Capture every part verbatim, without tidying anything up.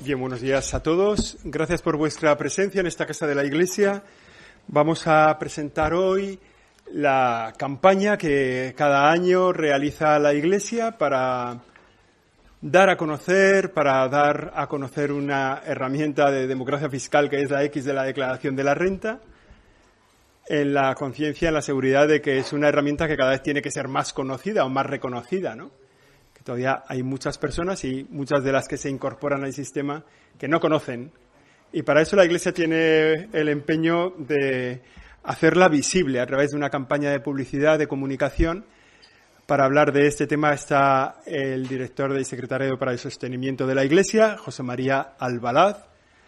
Bien, buenos días a todos. Gracias por vuestra presencia en esta Casa de la Iglesia. Vamos a presentar hoy la campaña que cada año realiza la Iglesia para dar a conocer, para dar a conocer una herramienta de democracia fiscal que es la X de la Declaración de la Renta, en la conciencia, en la seguridad de que es una herramienta que cada vez tiene que ser más conocida o más reconocida, ¿no? Que todavía hay muchas personas y muchas de las que se incorporan al sistema que no conocen. Y para eso la Iglesia tiene el empeño de hacerla visible a través de una campaña de publicidad, de comunicación. Para hablar de este tema está el director y secretario para el sostenimiento de la Iglesia, José María Albalaz,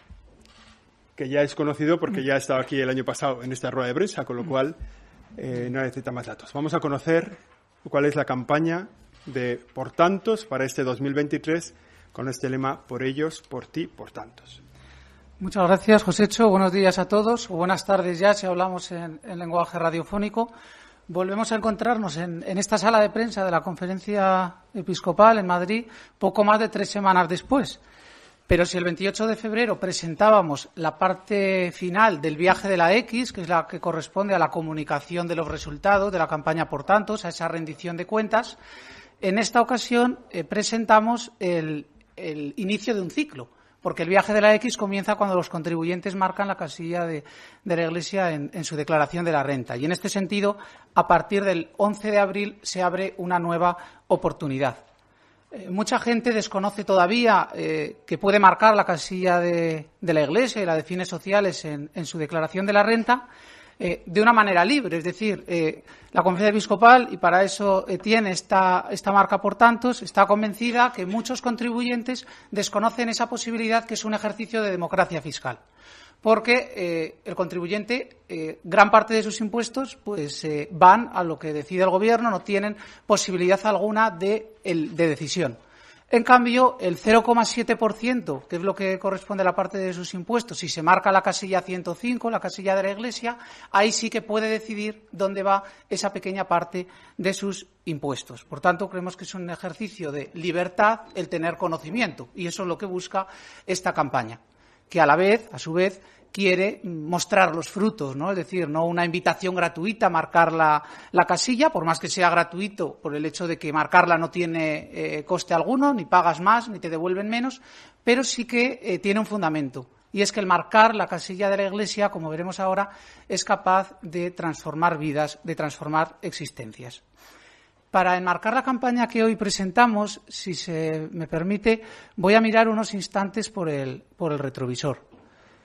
que ya es conocido porque ya ha estado aquí el año pasado en esta rueda de prensa, con lo cual eh, no necesita más datos. Vamos a conocer cuál es la campaña de Por Tantos para este dos mil veintitrés con este lema Por ellos, por ti, por tantos. Muchas gracias, Josécho. Buenos días a todos, o buenas tardes ya, si hablamos en, en lenguaje radiofónico. Volvemos a encontrarnos en, en esta sala de prensa de la Conferencia Episcopal en Madrid poco más de tres semanas después. Pero si el veintiocho de febrero presentábamos la parte final del viaje de la X, que es la que corresponde a la comunicación de los resultados de la campaña Por Tantos, a esa rendición de cuentas, en esta ocasión eh, presentamos el, el inicio de un ciclo, porque el viaje de la X comienza cuando los contribuyentes marcan la casilla de, de la Iglesia en, en su declaración de la renta. Y en este sentido, a partir del once de abril se abre una nueva oportunidad. Eh, mucha gente desconoce todavía eh, que puede marcar la casilla de, de la Iglesia y la de fines sociales en, en su declaración de la renta eh, de una manera libre. Es decir, eh, la Conferencia Episcopal, y para eso eh, tiene esta, esta marca Por Tantos, está convencida que muchos contribuyentes desconocen esa posibilidad, que es un ejercicio de democracia fiscal. Porque eh, el contribuyente, eh, gran parte de sus impuestos, pues eh, van a lo que decide el Gobierno, no tienen posibilidad alguna de, el, de decisión. En cambio, el cero coma siete por ciento, que es lo que corresponde a la parte de sus impuestos, si se marca la casilla ciento cinco, la casilla de la Iglesia, ahí sí que puede decidir dónde va esa pequeña parte de sus impuestos. Por tanto, creemos que es un ejercicio de libertad el tener conocimiento, y eso es lo que busca esta campaña, que a la vez, a su vez, quiere mostrar los frutos, ¿no? Es decir, no una invitación gratuita a marcar la, la casilla, por más que sea gratuito, por el hecho de que marcarla no tiene eh, coste alguno, ni pagas más, ni te devuelven menos, pero sí que eh, tiene un fundamento. Y es que el marcar la casilla de la Iglesia, como veremos ahora, es capaz de transformar vidas, de transformar existencias. Para enmarcar la campaña que hoy presentamos, si se me permite, voy a mirar unos instantes por el, por el retrovisor.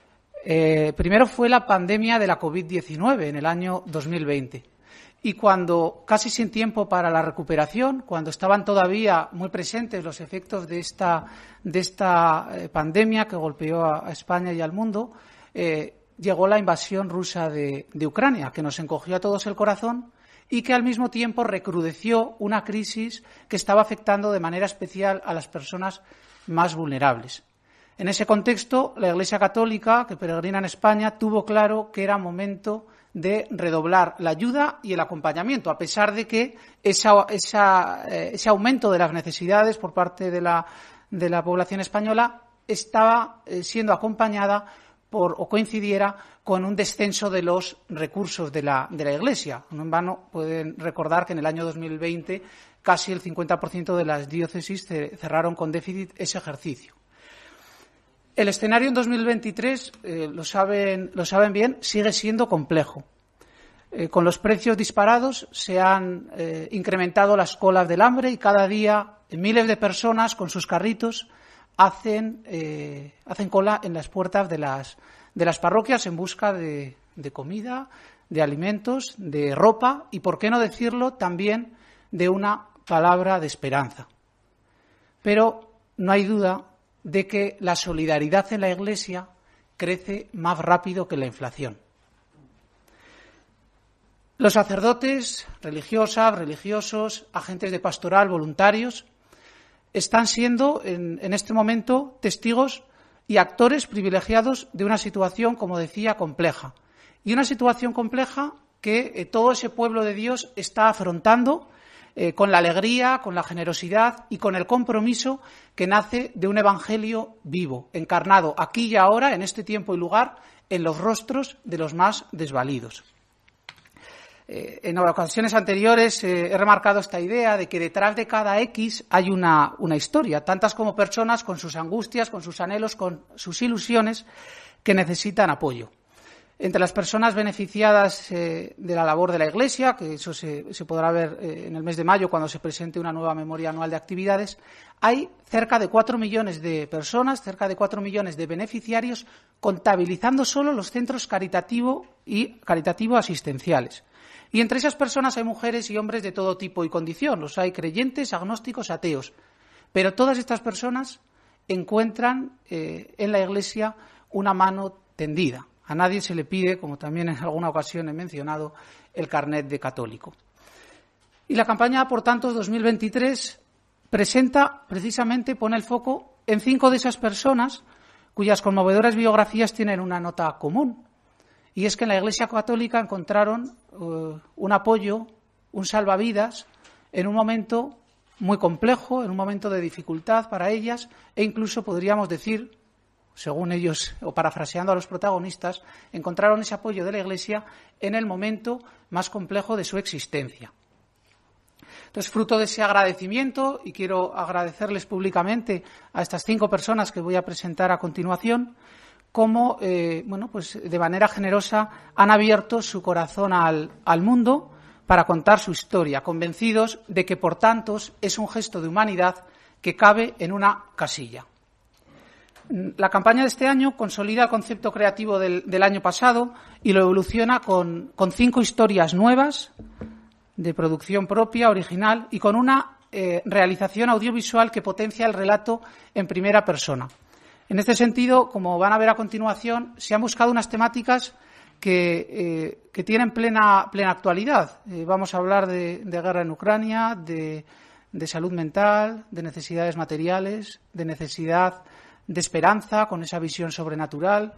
Eh, primero fue la pandemia de la COVID diecinueve en el año dos mil veinte. Y cuando, casi sin tiempo para la recuperación, cuando estaban todavía muy presentes los efectos de esta, de esta eh, pandemia que golpeó a, a España y al mundo, eh, llegó la invasión rusa de, de Ucrania, que nos encogió a todos el corazón y que al mismo tiempo recrudeció una crisis que estaba afectando de manera especial a las personas más vulnerables. En ese contexto, la Iglesia Católica, que peregrina en España, tuvo claro que era momento de redoblar la ayuda y el acompañamiento, a pesar de que esa, esa, eh, ese aumento de las necesidades por parte de la, de la población española estaba eh, siendo acompañada por, o coincidiera con un descenso de los recursos de la, de la Iglesia. No en vano pueden recordar que en el año dos mil veinte casi el cincuenta por ciento de las diócesis cerraron con déficit ese ejercicio. El escenario en dos mil veintitrés, eh, lo saben, lo saben bien, sigue siendo complejo. Eh, con los precios disparados se han eh, incrementado las colas del hambre y cada día miles de personas con sus carritos hacen, eh, hacen cola en las puertas de las, de las parroquias en busca de, de comida, de alimentos, de ropa y, por qué no decirlo, también de una palabra de esperanza. Pero no hay duda de que la solidaridad en la Iglesia crece más rápido que la inflación. Los sacerdotes, religiosas, religiosos, agentes de pastoral, voluntarios, están siendo en, en este momento testigos y actores privilegiados de una situación, como decía, compleja. Y una situación compleja que eh, todo ese pueblo de Dios está afrontando eh, con la alegría, con la generosidad y con el compromiso que nace de un evangelio vivo, encarnado aquí y ahora, en este tiempo y lugar, en los rostros de los más desvalidos. Eh, en ocasiones anteriores eh, he remarcado esta idea de que detrás de cada X hay una, una historia, tantas como personas con sus angustias, con sus anhelos, con sus ilusiones, que necesitan apoyo. Entre las personas beneficiadas eh, de la labor de la Iglesia, que eso se, se podrá ver eh, en el mes de mayo cuando se presente una nueva memoria anual de actividades, hay cerca de cuatro millones de personas, cerca de cuatro millones de beneficiarios, contabilizando solo los centros caritativo y caritativo asistenciales. Y entre esas personas hay mujeres y hombres de todo tipo y condición. Los hay creyentes, agnósticos, ateos. Pero todas estas personas encuentran eh, en la Iglesia una mano tendida. A nadie se le pide, como también en alguna ocasión he mencionado, el carnet de católico. Y la campaña Por Tantos dos mil veintitrés presenta, precisamente, pone el foco en cinco de esas personas cuyas conmovedoras biografías tienen una nota común. Y es que en la Iglesia Católica encontraron uh, un apoyo, un salvavidas, en un momento muy complejo, en un momento de dificultad para ellas, e incluso podríamos decir, según ellos, o parafraseando a los protagonistas, encontraron ese apoyo de la Iglesia en el momento más complejo de su existencia. Entonces, fruto de ese agradecimiento, y quiero agradecerles públicamente a estas cinco personas que voy a presentar a continuación, cómo, eh, bueno, pues de manera generosa han abierto su corazón al, al mundo para contar su historia, convencidos de que Por Tantos es un gesto de humanidad que cabe en una casilla. La campaña de este año consolida el concepto creativo del, del año pasado y lo evoluciona con, con cinco historias nuevas de producción propia, original, y con una eh, realización audiovisual que potencia el relato en primera persona. En este sentido, como van a ver a continuación, se han buscado unas temáticas que, eh, que tienen plena, plena actualidad. Eh, vamos a hablar de, de guerra en Ucrania, de, de salud mental, de necesidades materiales, de necesidad de esperanza con esa visión sobrenatural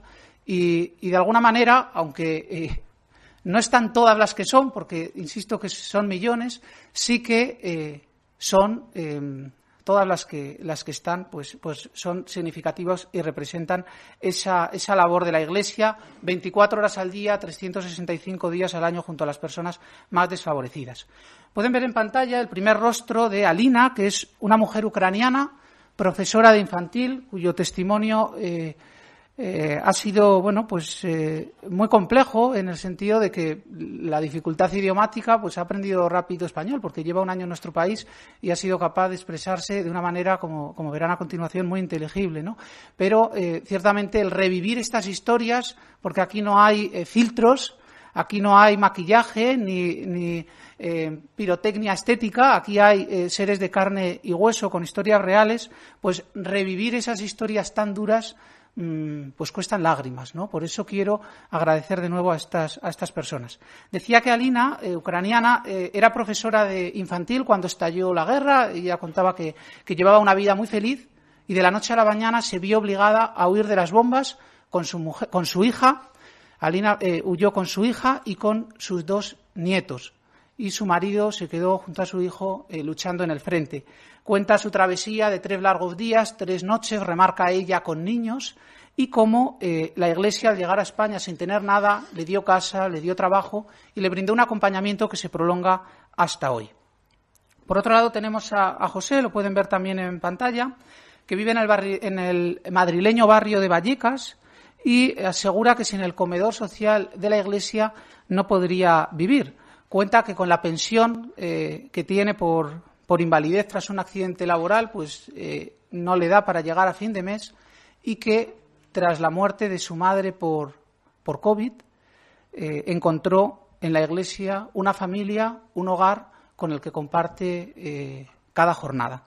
y, y de alguna manera, aunque eh, no están todas las que son, porque insisto que son millones, sí que eh, son... Eh, todas las que las que están pues pues son significativas y representan esa esa labor de la Iglesia veinticuatro horas al día, trescientos sesenta y cinco días al año junto a las personas más desfavorecidas. Pueden ver en pantalla el primer rostro de Alina, que es una mujer ucraniana, profesora de infantil, cuyo testimonio eh, eh, ha sido bueno pues eh, muy complejo en el sentido de que la dificultad idiomática pues ha aprendido rápido español porque lleva un año en nuestro país y ha sido capaz de expresarse de una manera, como, como verán a continuación, muy inteligible, ¿no? Pero eh, ciertamente el revivir estas historias, porque aquí no hay eh, filtros, aquí no hay maquillaje ni, ni eh, pirotecnia estética, aquí hay eh, seres de carne y hueso con historias reales, pues revivir esas historias tan duras pues cuestan lágrimas, ¿no? Por eso quiero agradecer de nuevo a estas, a estas personas. Decía que Alina, eh, ucraniana, eh, era profesora de infantil cuando estalló la guerra. Ella contaba que, que llevaba una vida muy feliz y de la noche a la mañana se vio obligada a huir de las bombas con su, mujer, con su hija. Alina eh, huyó con su hija y con sus dos nietos. Y su marido se quedó junto a su hijo eh, luchando en el frente. Cuenta su travesía de tres largos días, tres noches, remarca ella con niños, y cómo eh, la Iglesia, al llegar a España sin tener nada, le dio casa, le dio trabajo y le brindó un acompañamiento que se prolonga hasta hoy. Por otro lado tenemos a, a José, lo pueden ver también en pantalla, que vive en el, barri, en el madrileño barrio de Vallecas y asegura que sin el comedor social de la Iglesia no podría vivir. Cuenta que con la pensión eh, que tiene por, por invalidez tras un accidente laboral, pues eh, no le da para llegar a fin de mes y que tras la muerte de su madre por, por COVID eh, encontró en la Iglesia una familia, un hogar con el que comparte eh, cada jornada.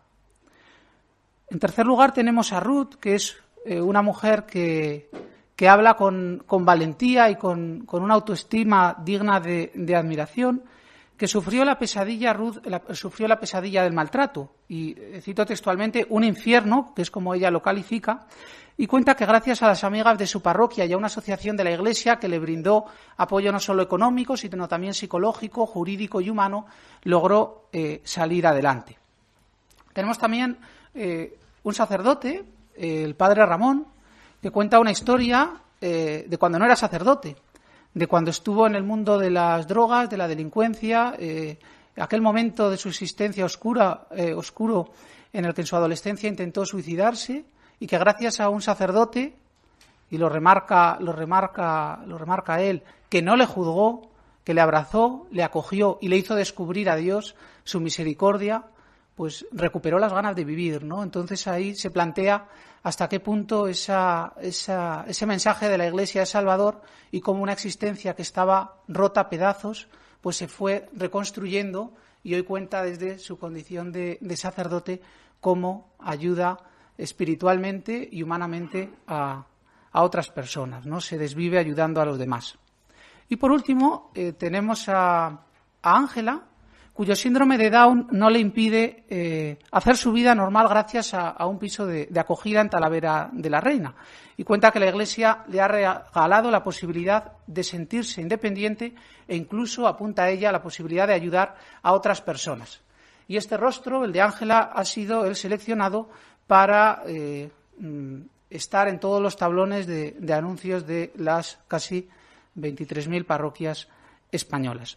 En tercer lugar tenemos a Ruth, que es eh, una mujer que... que habla con, con valentía y con, con una autoestima digna de, de admiración, que sufrió la pesadilla, Ruth, la, sufrió la pesadilla del maltrato, y cito textualmente, un infierno, que es como ella lo califica, y cuenta que gracias a las amigas de su parroquia y a una asociación de la Iglesia que le brindó apoyo no solo económico, sino también psicológico, jurídico y humano, logró eh, salir adelante. Tenemos también eh, un sacerdote, eh, el padre Ramón, que cuenta una historia eh, de cuando no era sacerdote, de cuando estuvo en el mundo de las drogas, de la delincuencia, eh, aquel momento de su existencia oscura, eh, oscuro en el que en su adolescencia intentó suicidarse y que gracias a un sacerdote, y lo remarca, lo remarca, lo remarca él, que no le juzgó, que le abrazó, le acogió y le hizo descubrir a Dios su misericordia, pues recuperó las ganas de vivir, ¿no? Entonces ahí se plantea hasta qué punto esa, esa, ese mensaje de la Iglesia es salvador y cómo una existencia que estaba rota a pedazos, pues se fue reconstruyendo y hoy cuenta desde su condición de, de sacerdote cómo ayuda espiritualmente y humanamente a, a otras personas, ¿no? Se desvive ayudando a los demás. Y por último eh, tenemos a Ángela, cuyo síndrome de Down no le impide eh, hacer su vida normal gracias a, a un piso de, de acogida en Talavera de la Reina. Y cuenta que la Iglesia le ha regalado la posibilidad de sentirse independiente e incluso apunta a ella la posibilidad de ayudar a otras personas. Y este rostro, el de Ángela, ha sido el seleccionado para eh, estar en todos los tablones de, de anuncios de las casi veintitrés mil parroquias españolas.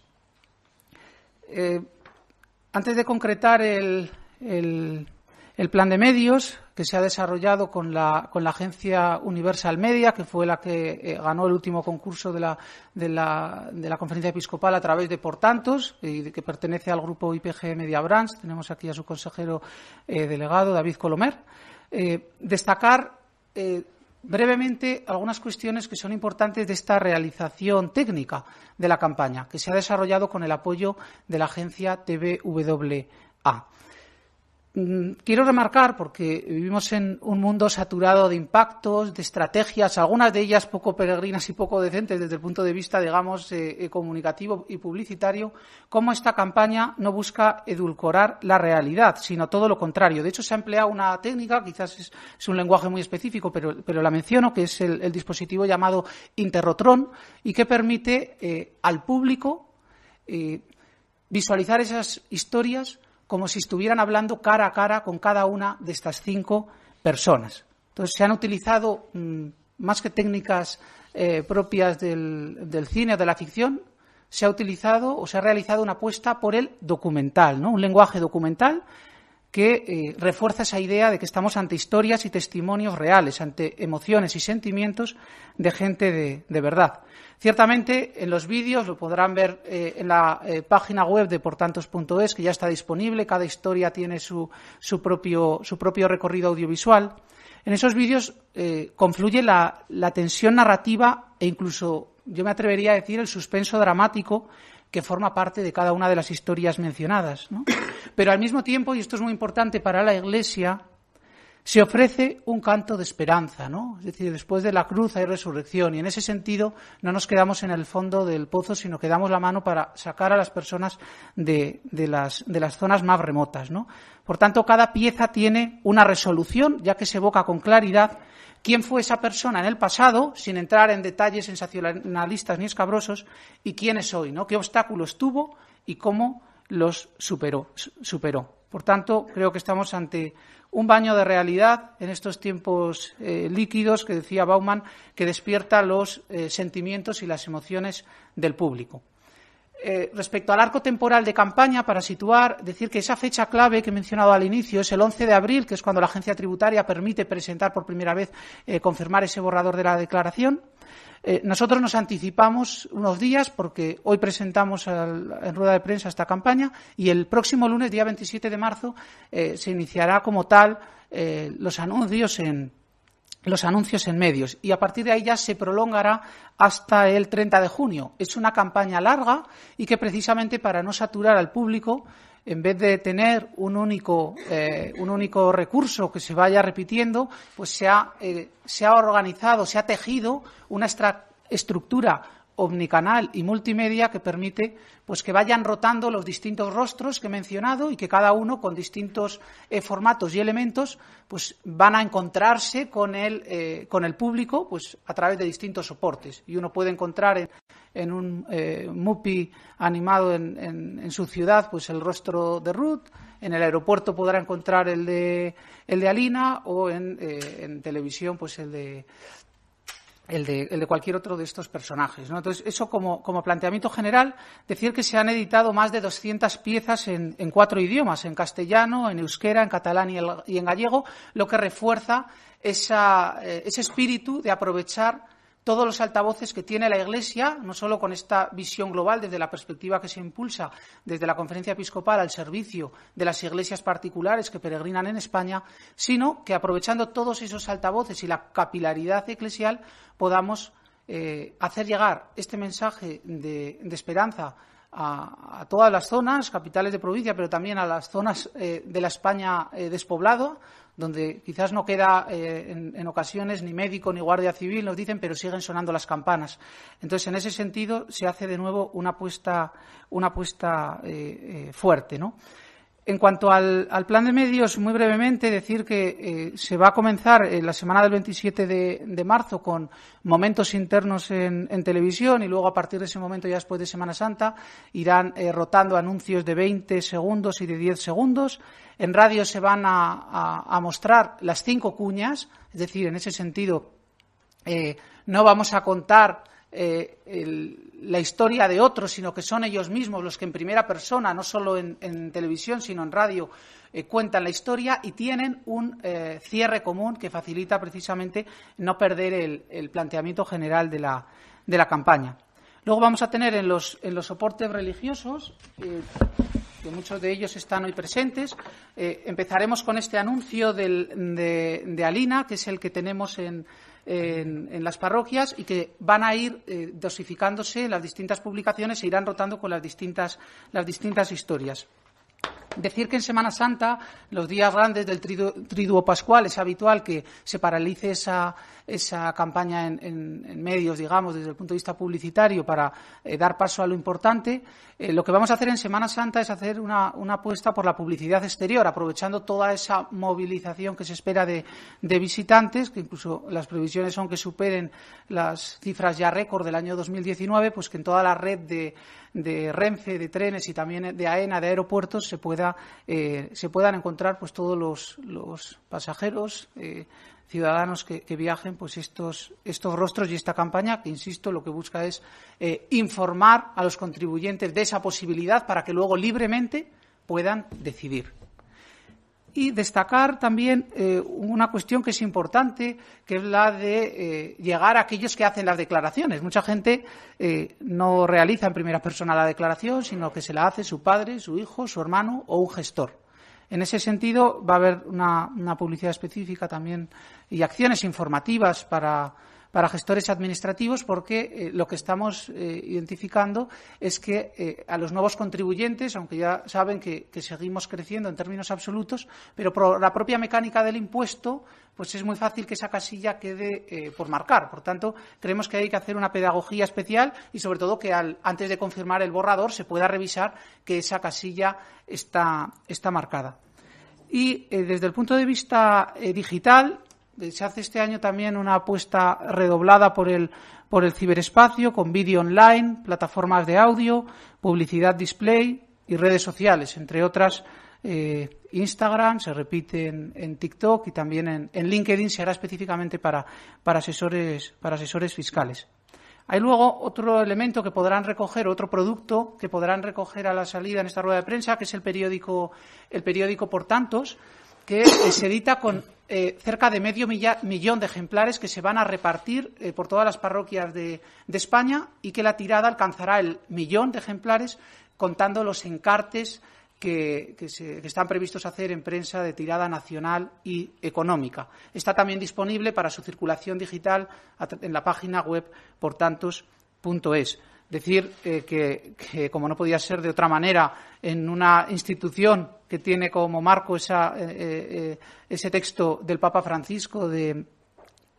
Eh, antes de concretar el, el, el plan de medios que se ha desarrollado con la, con la agencia Universal Media, que fue la que eh, ganó el último concurso de la, de, la, de la Conferencia Episcopal a través de Por Tantos, y que pertenece al grupo I P G Media Brands. Tenemos aquí a su consejero eh, delegado, David Colomer. Eh, destacar eh, brevemente algunas cuestiones que son importantes de esta realización técnica de la campaña, que se ha desarrollado con el apoyo de la agencia T V W A. Quiero remarcar, porque vivimos en un mundo saturado de impactos, de estrategias, algunas de ellas poco peregrinas y poco decentes desde el punto de vista, digamos, eh, comunicativo y publicitario, cómo esta campaña no busca edulcorar la realidad, sino todo lo contrario. De hecho, se ha empleado una técnica, quizás es, es un lenguaje muy específico, pero, pero la menciono, que es el, el dispositivo llamado Interrotron, y que permite eh, al público eh, visualizar esas historias como si estuvieran hablando cara a cara con cada una de estas cinco personas. Entonces, se han utilizado, mmm, más que técnicas eh, propias del, del cine o de la ficción, se ha utilizado o se ha realizado una apuesta por el documental, ¿no? Un lenguaje documental que eh, refuerza esa idea de que estamos ante historias y testimonios reales, ante emociones y sentimientos de gente de, de verdad. Ciertamente, en los vídeos, lo podrán ver eh, en la eh, página web de portantos punto es, que ya está disponible. Cada historia tiene su, su, propio, su propio recorrido audiovisual. En esos vídeos eh, confluye la, la tensión narrativa e incluso, yo me atrevería a decir, el suspenso dramático que forma parte de cada una de las historias mencionadas, ¿no? Pero al mismo tiempo, y esto es muy importante para la Iglesia, se ofrece un canto de esperanza, ¿no? Es decir, después de la cruz hay resurrección, y en ese sentido no nos quedamos en el fondo del pozo, sino que damos la mano para sacar a las personas de, de, las, de las zonas más remotas, ¿no? Por tanto, cada pieza tiene una resolución, ya que se evoca con claridad quién fue esa persona en el pasado, sin entrar en detalles sensacionalistas ni escabrosos, y quién es hoy, ¿no? Qué obstáculos tuvo y cómo los superó. superó. Por tanto, creo que estamos ante un baño de realidad en estos tiempos eh, líquidos, que decía Bauman, que despierta los eh, sentimientos y las emociones del público. Eh, respecto al arco temporal de campaña, para situar, decir que esa fecha clave que he mencionado al inicio es el once de abril, que es cuando la agencia tributaria permite presentar por primera vez, eh, confirmar ese borrador de la declaración. Eh, nosotros nos anticipamos unos días porque hoy presentamos al, en rueda de prensa esta campaña y el próximo lunes, día veintisiete de marzo, eh, se iniciará como tal eh, los anuncios en los anuncios en medios, y a partir de ahí ya se prolongará hasta el treinta de junio. Es una campaña larga y que precisamente para no saturar al público, en vez de tener un único eh, un único recurso que se vaya repitiendo, pues se ha, eh, se ha organizado, se ha tejido una extra estructura omnicanal y multimedia que permite pues que vayan rotando los distintos rostros que he mencionado y que cada uno con distintos eh, formatos y elementos pues van a encontrarse con el eh, con el público pues a través de distintos soportes, y uno puede encontrar en, en un eh, Mupi animado en, en, en su ciudad pues el rostro de Ruth, en el aeropuerto podrá encontrar el de el de Alina, o en, eh, en televisión pues el de El de, el de cualquier otro de estos personajes, ¿no? Entonces, eso como, como planteamiento general, decir que se han editado más de doscientas piezas en, en cuatro idiomas, en castellano, en euskera, en catalán y, el, y en gallego, lo que refuerza esa, eh, ese espíritu de aprovechar todos los altavoces que tiene la Iglesia, no solo con esta visión global desde la perspectiva que se impulsa desde la Conferencia Episcopal al servicio de las iglesias particulares que peregrinan en España, sino que aprovechando todos esos altavoces y la capilaridad eclesial podamos eh, hacer llegar este mensaje de, de esperanza a, a todas las zonas, capitales de provincia, pero también a las zonas eh, de la España eh, despoblada, donde quizás no queda eh, en, en ocasiones ni médico ni guardia civil, nos dicen, pero siguen sonando las campanas. Entonces, en ese sentido, se hace de nuevo una apuesta, una apuesta eh, eh, fuerte, ¿no? En cuanto al, al plan de medios, muy brevemente, decir que eh, se va a comenzar en la semana del veintisiete de, de marzo con momentos internos en, en televisión, y luego a partir de ese momento, ya después de Semana Santa, irán eh, rotando anuncios de veinte segundos y de diez segundos. En radio se van a, a, a mostrar las cinco cuñas, es decir, en ese sentido eh, no vamos a contar Eh, el, la historia de otros, sino que son ellos mismos los que en primera persona, no solo en, en televisión, sino en radio, eh, cuentan la historia y tienen un eh, cierre común que facilita precisamente no perder el, el planteamiento general de la, de la campaña. Luego vamos a tener en los, en los soportes religiosos, eh, que muchos de ellos están hoy presentes, eh, empezaremos con este anuncio del, de, de Alina, que es el que tenemos en En, en las parroquias, y que van a ir eh, dosificándose las distintas publicaciones e irán rotando con las distintas, las distintas historias. Decir que en Semana Santa, los días grandes del triduo, triduo pascual, es habitual que se paralice esa, esa campaña en, en, en medios, digamos, desde el punto de vista publicitario, para eh, dar paso a lo importante. Eh, lo que vamos a hacer en Semana Santa es hacer una, una apuesta por la publicidad exterior, aprovechando toda esa movilización que se espera de, de visitantes, que incluso las previsiones son que superen las cifras ya récord del año dos mil diecinueve, pues que en toda la red de, de Renfe, de trenes y también de AENA, de aeropuertos, se pueda Eh, se puedan encontrar pues todos los, los pasajeros, eh, ciudadanos que, que viajen, pues estos, estos rostros y esta campaña, que, insisto, lo que busca es eh, informar a los contribuyentes de esa posibilidad para que luego libremente puedan decidir. Y destacar también eh, una cuestión que es importante, que es la de eh, llegar a aquellos que hacen las declaraciones. Mucha gente eh, no realiza en primera persona la declaración, sino que se la hace su padre, su hijo, su hermano o un gestor. En ese sentido, va a haber una, una publicidad específica también y acciones informativas para, para gestores administrativos, porque eh, lo que estamos eh, identificando es que eh, a los nuevos contribuyentes, aunque ya saben que, que seguimos creciendo en términos absolutos, pero por la propia mecánica del impuesto, pues es muy fácil que esa casilla quede eh, por marcar. Por tanto, creemos que hay que hacer una pedagogía especial y, sobre todo, que al, antes de confirmar el borrador se pueda revisar que esa casilla está, está marcada. Y eh, desde el punto de vista eh, digital, se hace este año también una apuesta redoblada por el, por el ciberespacio, con vídeo online, plataformas de audio, publicidad display y redes sociales, entre otras. Eh, Instagram, se repite en, en TikTok y también en, en LinkedIn se hará específicamente para, para, asesores, para asesores fiscales. Hay luego otro elemento que podrán recoger, otro producto que podrán recoger a la salida en esta rueda de prensa, que es el periódico, el periódico Por Tantos, que eh, se edita con eh, cerca de medio milla, millón de ejemplares que se van a repartir eh, por todas las parroquias de, de España, y que la tirada alcanzará el millón de ejemplares, contando los encartes que, que, se, que están previstos hacer en prensa de tirada nacional y económica. Está también disponible para su circulación digital en la página web portantos punto es. Decir eh, que, que, como no podía ser de otra manera, en una institución que tiene como marco esa, eh, eh, ese texto del Papa Francisco de,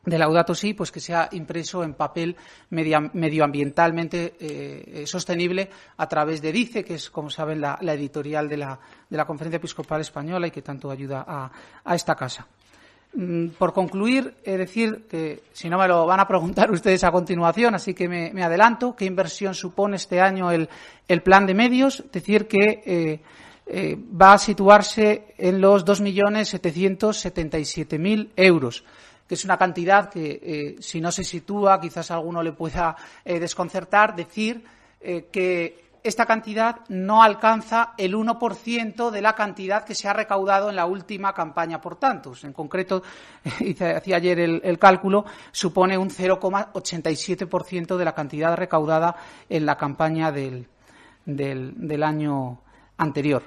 de Laudato Si, pues que sea impreso en papel media, medioambientalmente eh, sostenible a través de DICE, que es, como saben, la, la editorial de la, de la Conferencia Episcopal Española y que tanto ayuda a, a esta casa. Mm, por concluir, es decir que, si no me lo van a preguntar ustedes a continuación, así que me, me adelanto, ¿qué inversión supone este año el, el plan de medios? Decir que eh, eh, va a situarse en los dos millones setecientos setenta y siete mil euros, que es una cantidad que, eh, si no se sitúa, quizás a alguno le pueda eh, desconcertar, decir eh, que esta cantidad no alcanza el uno por ciento de la cantidad que se ha recaudado en la última campaña por tantos. En concreto, hice, hacía ayer el, el cálculo, supone un cero coma ochenta y siete por ciento de la cantidad recaudada en la campaña del, del, del año anterior.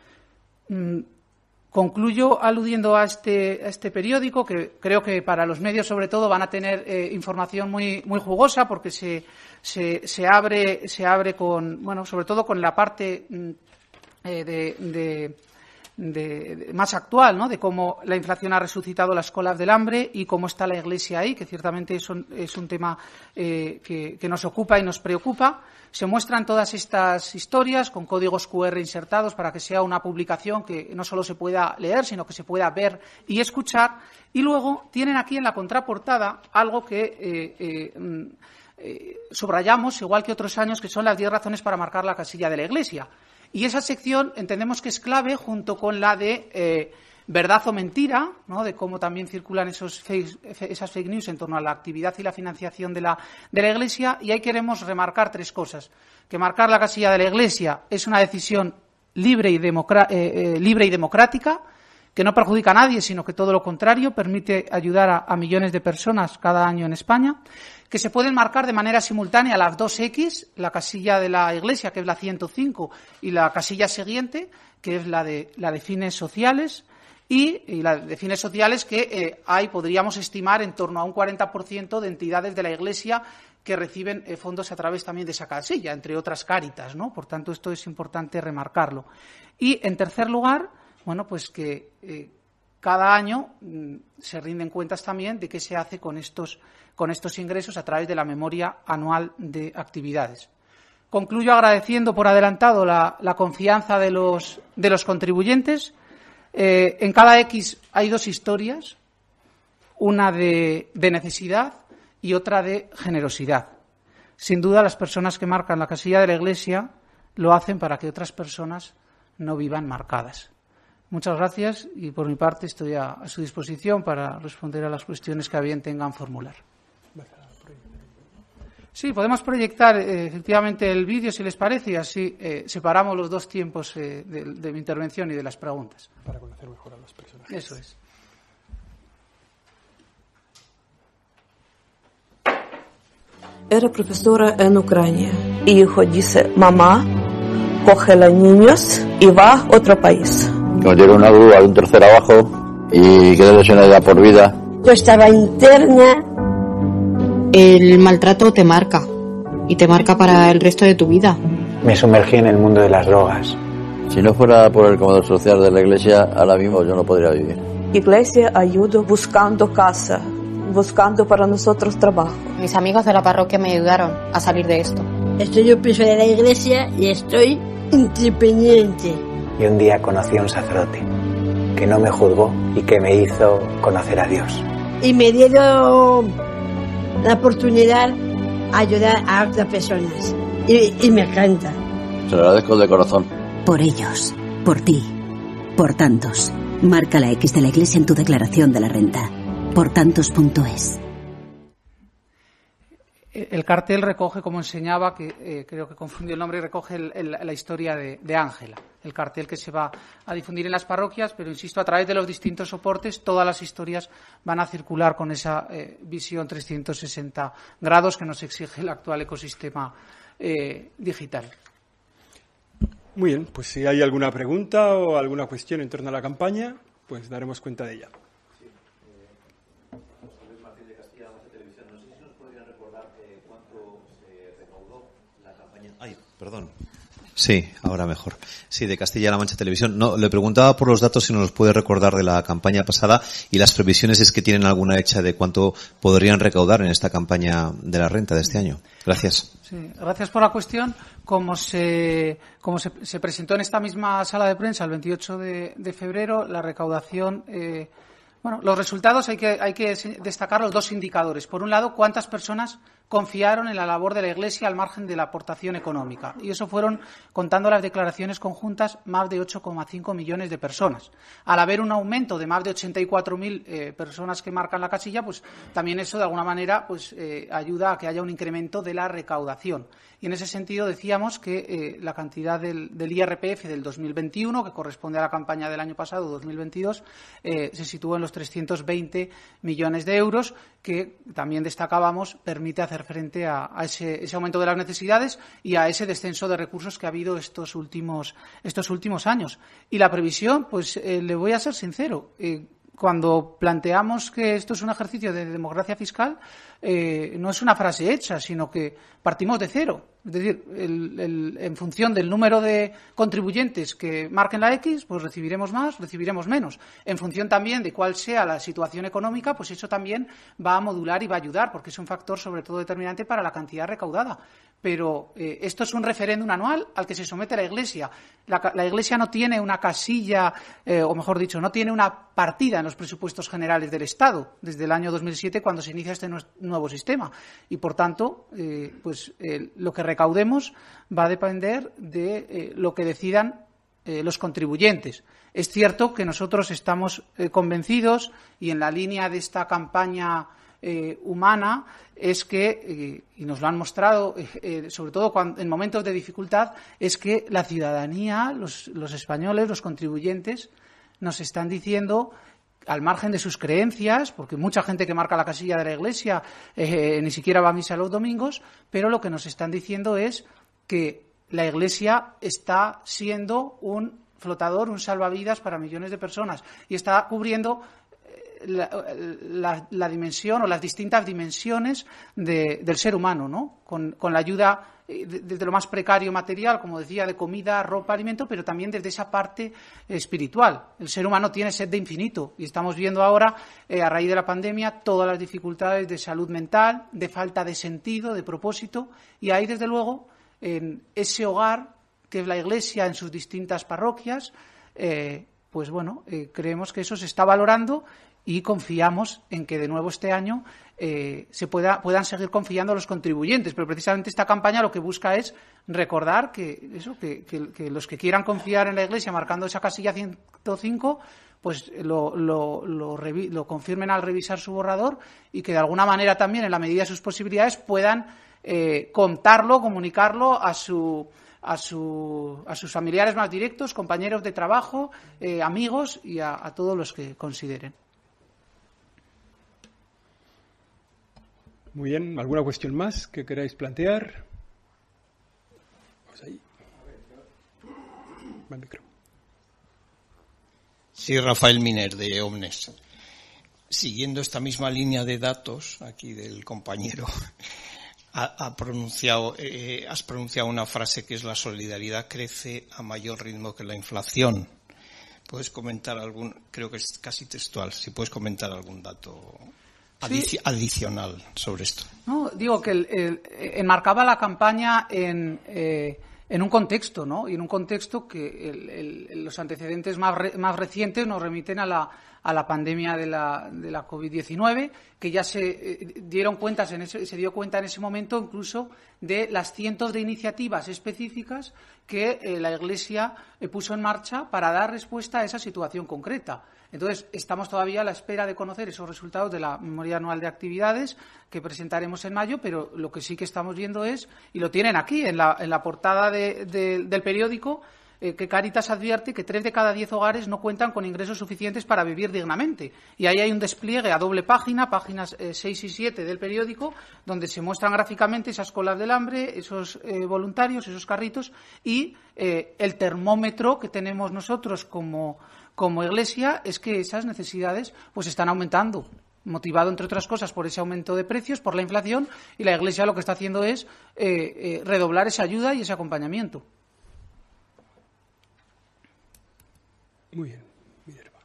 Mm, Concluyo aludiendo a este, a este periódico, que creo que para los medios, sobre todo, van a tener eh, información muy, muy jugosa, porque se, se, se abre, se abre con, bueno, sobre todo con la parte eh, de, de, de, de más actual, ¿no? De cómo la inflación ha resucitado las colas del hambre y cómo está la Iglesia ahí, que ciertamente es un, es un tema eh, que, que nos ocupa y nos preocupa. Se muestran todas estas historias con códigos cu erre insertados para que sea una publicación que no solo se pueda leer, sino que se pueda ver y escuchar. Y luego tienen aquí en la contraportada algo que eh, eh, eh, subrayamos, igual que otros años, que son las diez razones para marcar la casilla de la Iglesia. Y esa sección entendemos que es clave junto con la de eh, verdad o mentira, ¿no? De cómo también circulan esos fake, esas fake news en torno a la actividad y la financiación de la, de la Iglesia. Y ahí queremos remarcar tres cosas. Que marcar la casilla de la Iglesia es una decisión libre y, democra- eh, eh, libre y democrática, que no perjudica a nadie, sino que todo lo contrario, permite ayudar a, a millones de personas cada año en España, que se pueden marcar de manera simultánea las dos X, la casilla de la Iglesia, que es la ciento cinco, y la casilla siguiente, que es la de, la de fines sociales, y, y la de fines sociales que eh, hay, podríamos estimar, en torno a un cuarenta por ciento de entidades de la Iglesia que reciben eh, fondos a través también de esa casilla, entre otras Cáritas, ¿no? Por tanto, esto es importante remarcarlo. Y, en tercer lugar, bueno, pues que eh, cada año mm, se rinden cuentas también de qué se hace con estos, con estos ingresos a través de la memoria anual de actividades. Concluyo agradeciendo por adelantado la, la confianza de los, de los contribuyentes. Eh, en cada X hay dos historias, una de, de necesidad y otra de generosidad. Sin duda, las personas que marcan la casilla de la Iglesia lo hacen para que otras personas no vivan marcadas. Muchas gracias y, por mi parte, estoy a, a su disposición para responder a las cuestiones que a bien tengan formular. Sí, podemos proyectar eh, efectivamente el vídeo, si les parece, y así eh, separamos los dos tiempos eh, de, de mi intervención y de las preguntas. Para conocer mejor a las personas. Eso es. Era profesora en Ucrania. Y hijo dice, mamá, coge a los niños y va a otro país. Nos dieron una grúa de un tercer abajo y quedé lesionada por vida. Yo estaba interna. El maltrato te marca y te marca para el resto de tu vida. Me sumergí en el mundo de las drogas. Si no fuera por el comedor social de la iglesia, ahora mismo yo no podría vivir. Iglesia ayudó buscando casa, buscando para nosotros trabajo. Mis amigos de la parroquia me ayudaron a salir de esto. Estoy preso de la iglesia y estoy independiente. Y un día conocí a un sacerdote que no me juzgó y que me hizo conocer a Dios. Y me dieron la oportunidad de ayudar a otras personas. Y, y me encanta. Se lo agradezco de corazón. Por ellos, por ti, por tantos. Marca la X de la Iglesia en tu declaración de la renta. Por tantos punto es. El cartel recoge, como enseñaba, que eh, creo que confundió el nombre, recoge el, el, la historia de Ángela. El cartel que se va a difundir en las parroquias, pero insisto, a través de los distintos soportes, todas las historias van a circular con esa eh, visión trescientos sesenta grados que nos exige el actual ecosistema eh, digital. Muy bien, pues si hay alguna pregunta o alguna cuestión en torno a la campaña, pues daremos cuenta de ella. Ay, perdón. Sí, ahora mejor. Sí, de Castilla-La Mancha Televisión. No, le preguntaba por los datos si nos los puede recordar de la campaña pasada y las previsiones es que tienen alguna hecha de cuánto podrían recaudar en esta campaña de la renta de este año. Gracias. Sí, gracias por la cuestión. Como se, como se, se presentó en esta misma sala de prensa el veintiocho de, de febrero, la recaudación, eh, bueno, los resultados hay que, hay que destacar los dos indicadores. Por un lado, cuántas personas confiaron en la labor de la Iglesia al margen de la aportación económica. Y eso fueron, contando las declaraciones conjuntas, más de ocho coma cinco millones de personas. Al haber un aumento de más de ochenta y cuatro mil eh, personas que marcan la casilla, pues también eso de alguna manera pues eh, ayuda a que haya un incremento de la recaudación. Y en ese sentido decíamos que eh, la cantidad del, del I R P F del dos mil veintiuno, que corresponde a la campaña del año pasado, dos mil veintidós, eh, se situó en los trescientos veinte millones de euros, que también destacábamos permite hacer frente a, a ese, ese aumento de las necesidades y a ese descenso de recursos que ha habido estos últimos, estos últimos años. Y la previsión, pues eh, le voy a ser sincero, eh, cuando planteamos que esto es un ejercicio de democracia fiscal, eh, no es una frase hecha, sino que partimos de cero. Es decir, el, el, en función del número de contribuyentes que marquen la X, pues recibiremos más, recibiremos menos. En función también de cuál sea la situación económica, pues eso también va a modular y va a ayudar, porque es un factor sobre todo determinante para la cantidad recaudada. Pero eh, esto es un referéndum anual al que se somete la Iglesia. La, la Iglesia no tiene una casilla, eh, o mejor dicho, no tiene una partida en los presupuestos generales del Estado desde el año dos mil siete, cuando se inicia este nuevo sistema. Y, por tanto, eh, pues eh, lo que recaudemos va a depender de eh, lo que decidan eh, los contribuyentes. Es cierto que nosotros estamos eh, convencidos, y en la línea de esta campaña Eh, humana, es que, eh, y nos lo han mostrado, eh, eh, sobre todo cuando, en momentos de dificultad, es que la ciudadanía, los, los españoles, los contribuyentes, nos están diciendo, al margen de sus creencias, porque mucha gente que marca la casilla de la Iglesia eh, ni siquiera va a misa los domingos, pero lo que nos están diciendo es que la Iglesia está siendo un flotador, un salvavidas para millones de personas y está cubriendo La, la, la dimensión o las distintas dimensiones de, del ser humano, ¿no? Con, con la ayuda desde de, de lo más precario material, como decía, de comida, ropa, alimento, pero también desde esa parte eh, espiritual. El ser humano tiene sed de infinito y estamos viendo ahora, eh, a raíz de la pandemia, todas las dificultades de salud mental, de falta de sentido, de propósito, y ahí, desde luego, en ese hogar que es la Iglesia en sus distintas parroquias, eh, pues bueno, eh, creemos que eso se está valorando y confiamos en que de nuevo este año eh, se pueda, puedan seguir confiando a los contribuyentes. Pero precisamente esta campaña lo que busca es recordar que, eso, que, que, que los que quieran confiar en la Iglesia marcando esa casilla ciento cinco, pues lo, lo, lo, revi- lo confirmen al revisar su borrador y que de alguna manera también, en la medida de sus posibilidades, puedan eh, contarlo, comunicarlo a su... A, su, a sus familiares más directos, compañeros de trabajo, eh, amigos y a, a todos los que consideren. Muy bien, ¿alguna cuestión más que queráis plantear? Vamos ahí. Va el micro. Sí, Rafael Miner, de Omnes. Siguiendo esta misma línea de datos aquí del compañero, ha, ha pronunciado, eh, has pronunciado una frase que es: la solidaridad crece a mayor ritmo que la inflación. ¿Puedes comentar algún, creo que es casi textual, si puedes comentar algún dato adici- sí. adicional sobre esto? No, digo que el, el, enmarcaba la campaña en, eh, en un contexto, ¿no? Y en un contexto que el, el, los antecedentes más, re, más recientes nos remiten a la, a la pandemia de la, de la COVID diecinueve, que ya se eh, dieron cuentas en ese, se dio cuenta en ese momento incluso de las cientos de iniciativas específicas que eh, la Iglesia eh, puso en marcha para dar respuesta a esa situación concreta. Entonces, estamos todavía a la espera de conocer esos resultados de la memoria anual de actividades que presentaremos en mayo, pero lo que sí que estamos viendo es, y lo tienen aquí en la, en la portada de, de, del periódico, eh, que Cáritas advierte que tres de cada diez hogares no cuentan con ingresos suficientes para vivir dignamente. Y ahí hay un despliegue a doble página, páginas eh, seis y siete del periódico, donde se muestran gráficamente esas colas del hambre, esos eh, voluntarios, esos carritos y eh, el termómetro que tenemos nosotros como como Iglesia es que esas necesidades pues están aumentando, motivado entre otras cosas por ese aumento de precios, por la inflación, y la Iglesia lo que está haciendo es eh, eh, redoblar esa ayuda y ese acompañamiento. Muy bien. Minerva.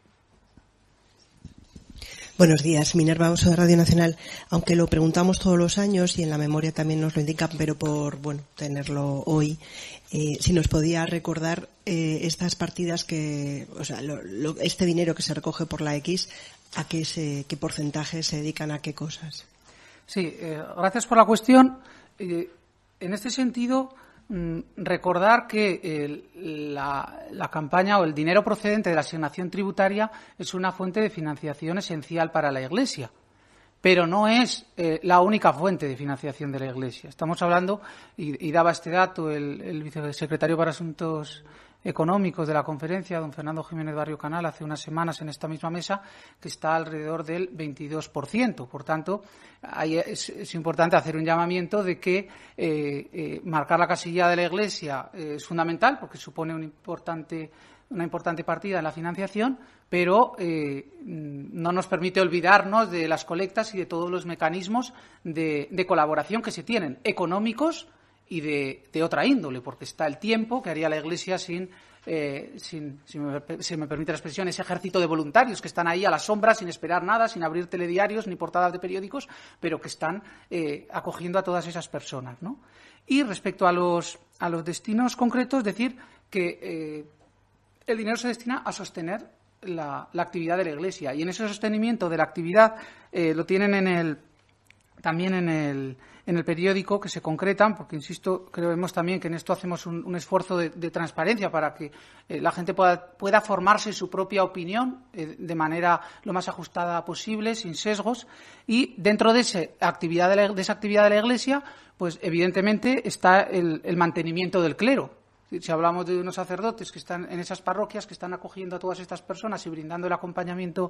Buenos días, Minerva Oso de Radio Nacional. Aunque lo preguntamos todos los años y en la memoria también nos lo indican, pero por bueno tenerlo hoy, eh, si nos podía recordar eh, estas partidas que, o sea, lo, lo, este dinero que se recoge por la X, a qué se, qué porcentaje se dedican a qué cosas. Sí, eh, gracias por la cuestión. Eh, en este sentido, mmm, recordar que el, la, la campaña o el dinero procedente de la asignación tributaria es una fuente de financiación esencial para la Iglesia, pero no es eh, la única fuente de financiación de la Iglesia. Estamos hablando, y, y daba este dato el, el vicesecretario para Asuntos Económicos de la conferencia, don Fernando Jiménez Barrio Canal, hace unas semanas en esta misma mesa, que está alrededor del veintidós por ciento. Por tanto, ahí es, es importante hacer un llamamiento de que eh, eh, marcar la casilla de la Iglesia eh, es fundamental, porque supone un importante, una importante partida en la financiación, pero eh, no nos permite olvidarnos de las colectas y de todos los mecanismos de, de colaboración que se tienen, económicos y de, de otra índole, porque está el tiempo que haría la Iglesia sin, eh, sin si me, si me permite la expresión, ese ejército de voluntarios que están ahí a la sombra, sin esperar nada, sin abrir telediarios ni portadas de periódicos, pero que están eh, acogiendo a todas esas personas, ¿no? Y respecto a los, a los destinos concretos, decir que eh, el dinero se destina a sostener la, la actividad de la Iglesia, y en ese sostenimiento de la actividad eh, lo tienen en el también en el, en el periódico, que se concretan, porque, insisto, creemos también que en esto hacemos un, un esfuerzo de, de transparencia para que eh, la gente pueda, pueda formarse su propia opinión eh, de manera lo más ajustada posible, sin sesgos, y dentro de, ese actividad de, la, de esa actividad de la Iglesia, pues evidentemente está el, el mantenimiento del clero. Si hablamos de unos sacerdotes que están en esas parroquias, que están acogiendo a todas estas personas y brindando el acompañamiento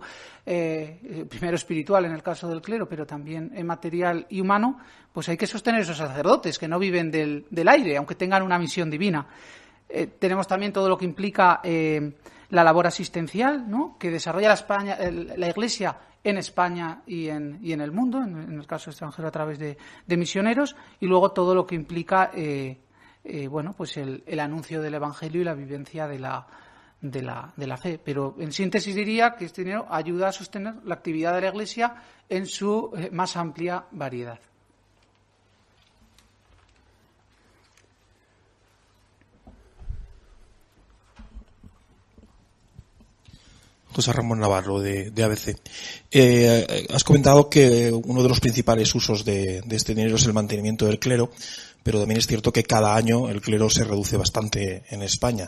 eh, primero espiritual en el caso del clero, pero también en material y humano, pues hay que sostener esos sacerdotes que no viven del, del aire, aunque tengan una misión divina. Eh, tenemos también todo lo que implica eh, la labor asistencial, ¿no?, que desarrolla la, España, el, la Iglesia en España y en, y en el mundo, en, en el caso extranjero a través de, de misioneros, y luego todo lo que implica eh, Eh, bueno, pues el, el anuncio del Evangelio y la vivencia de la, de la, de la fe. Pero, en síntesis, diría que este dinero ayuda a sostener la actividad de la Iglesia en su eh, más amplia variedad. José Ramón Navarro, de, de A B C. Eh, has comentado que uno de los principales usos de, de este dinero es el mantenimiento del clero, pero también es cierto que cada año el clero se reduce bastante en España,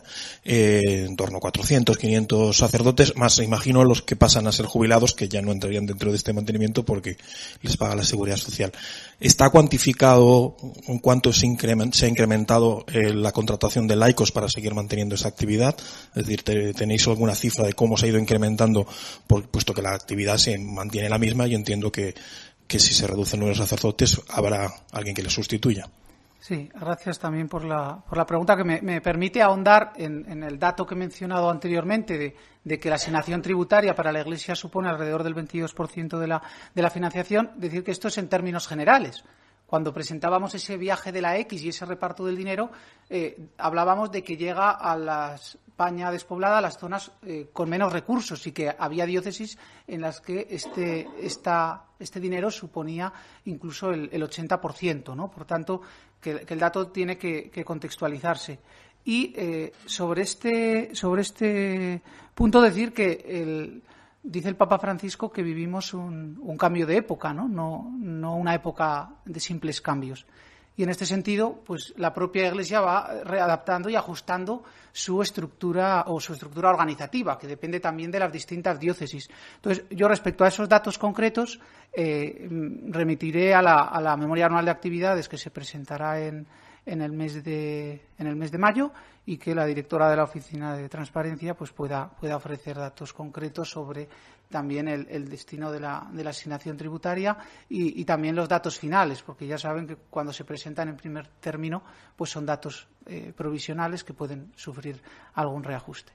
eh, en torno a cuatrocientos, quinientos sacerdotes, más imagino los que pasan a ser jubilados, que ya no entrarían dentro de este mantenimiento porque les paga la Seguridad Social. ¿Está cuantificado en cuánto se, increment, se ha incrementado eh, la contratación de laicos para seguir manteniendo esa actividad? Es decir, te, ¿tenéis alguna cifra de cómo se ha ido incrementando, por, puesto que la actividad se mantiene la misma, y entiendo que, que si se reduce el número de sacerdotes habrá alguien que les sustituya? Sí, gracias también por la, por la pregunta, que me, me permite ahondar en, en el dato que he mencionado anteriormente de, de que la asignación tributaria para la Iglesia supone alrededor del veintidós por ciento de la, de la financiación. Decir que esto es en términos generales. Cuando presentábamos ese viaje de la X y ese reparto del dinero, eh, hablábamos de que llega a la España despoblada, a las zonas eh, con menos recursos, y que había diócesis en las que este, esta, este dinero suponía incluso el, el ochenta por ciento, ¿no? Por tanto, que, que el dato tiene que, que contextualizarse. Y eh, sobre este, sobre este punto decir que el dice el Papa Francisco que vivimos un, un cambio de época, ¿no? No, no una época de simples cambios. Y en este sentido, pues la propia Iglesia va readaptando y ajustando su estructura o su estructura organizativa, que depende también de las distintas diócesis. Entonces, yo respecto a esos datos concretos, eh, remitiré a la, a la memoria anual de actividades que se presentará en, en el mes de en el mes de mayo, y que la directora de la Oficina de Transparencia pues pueda pueda ofrecer datos concretos sobre también el, el destino de la, de la asignación tributaria y, y también los datos finales, porque ya saben que cuando se presentan en primer término pues son datos eh, provisionales que pueden sufrir algún reajuste.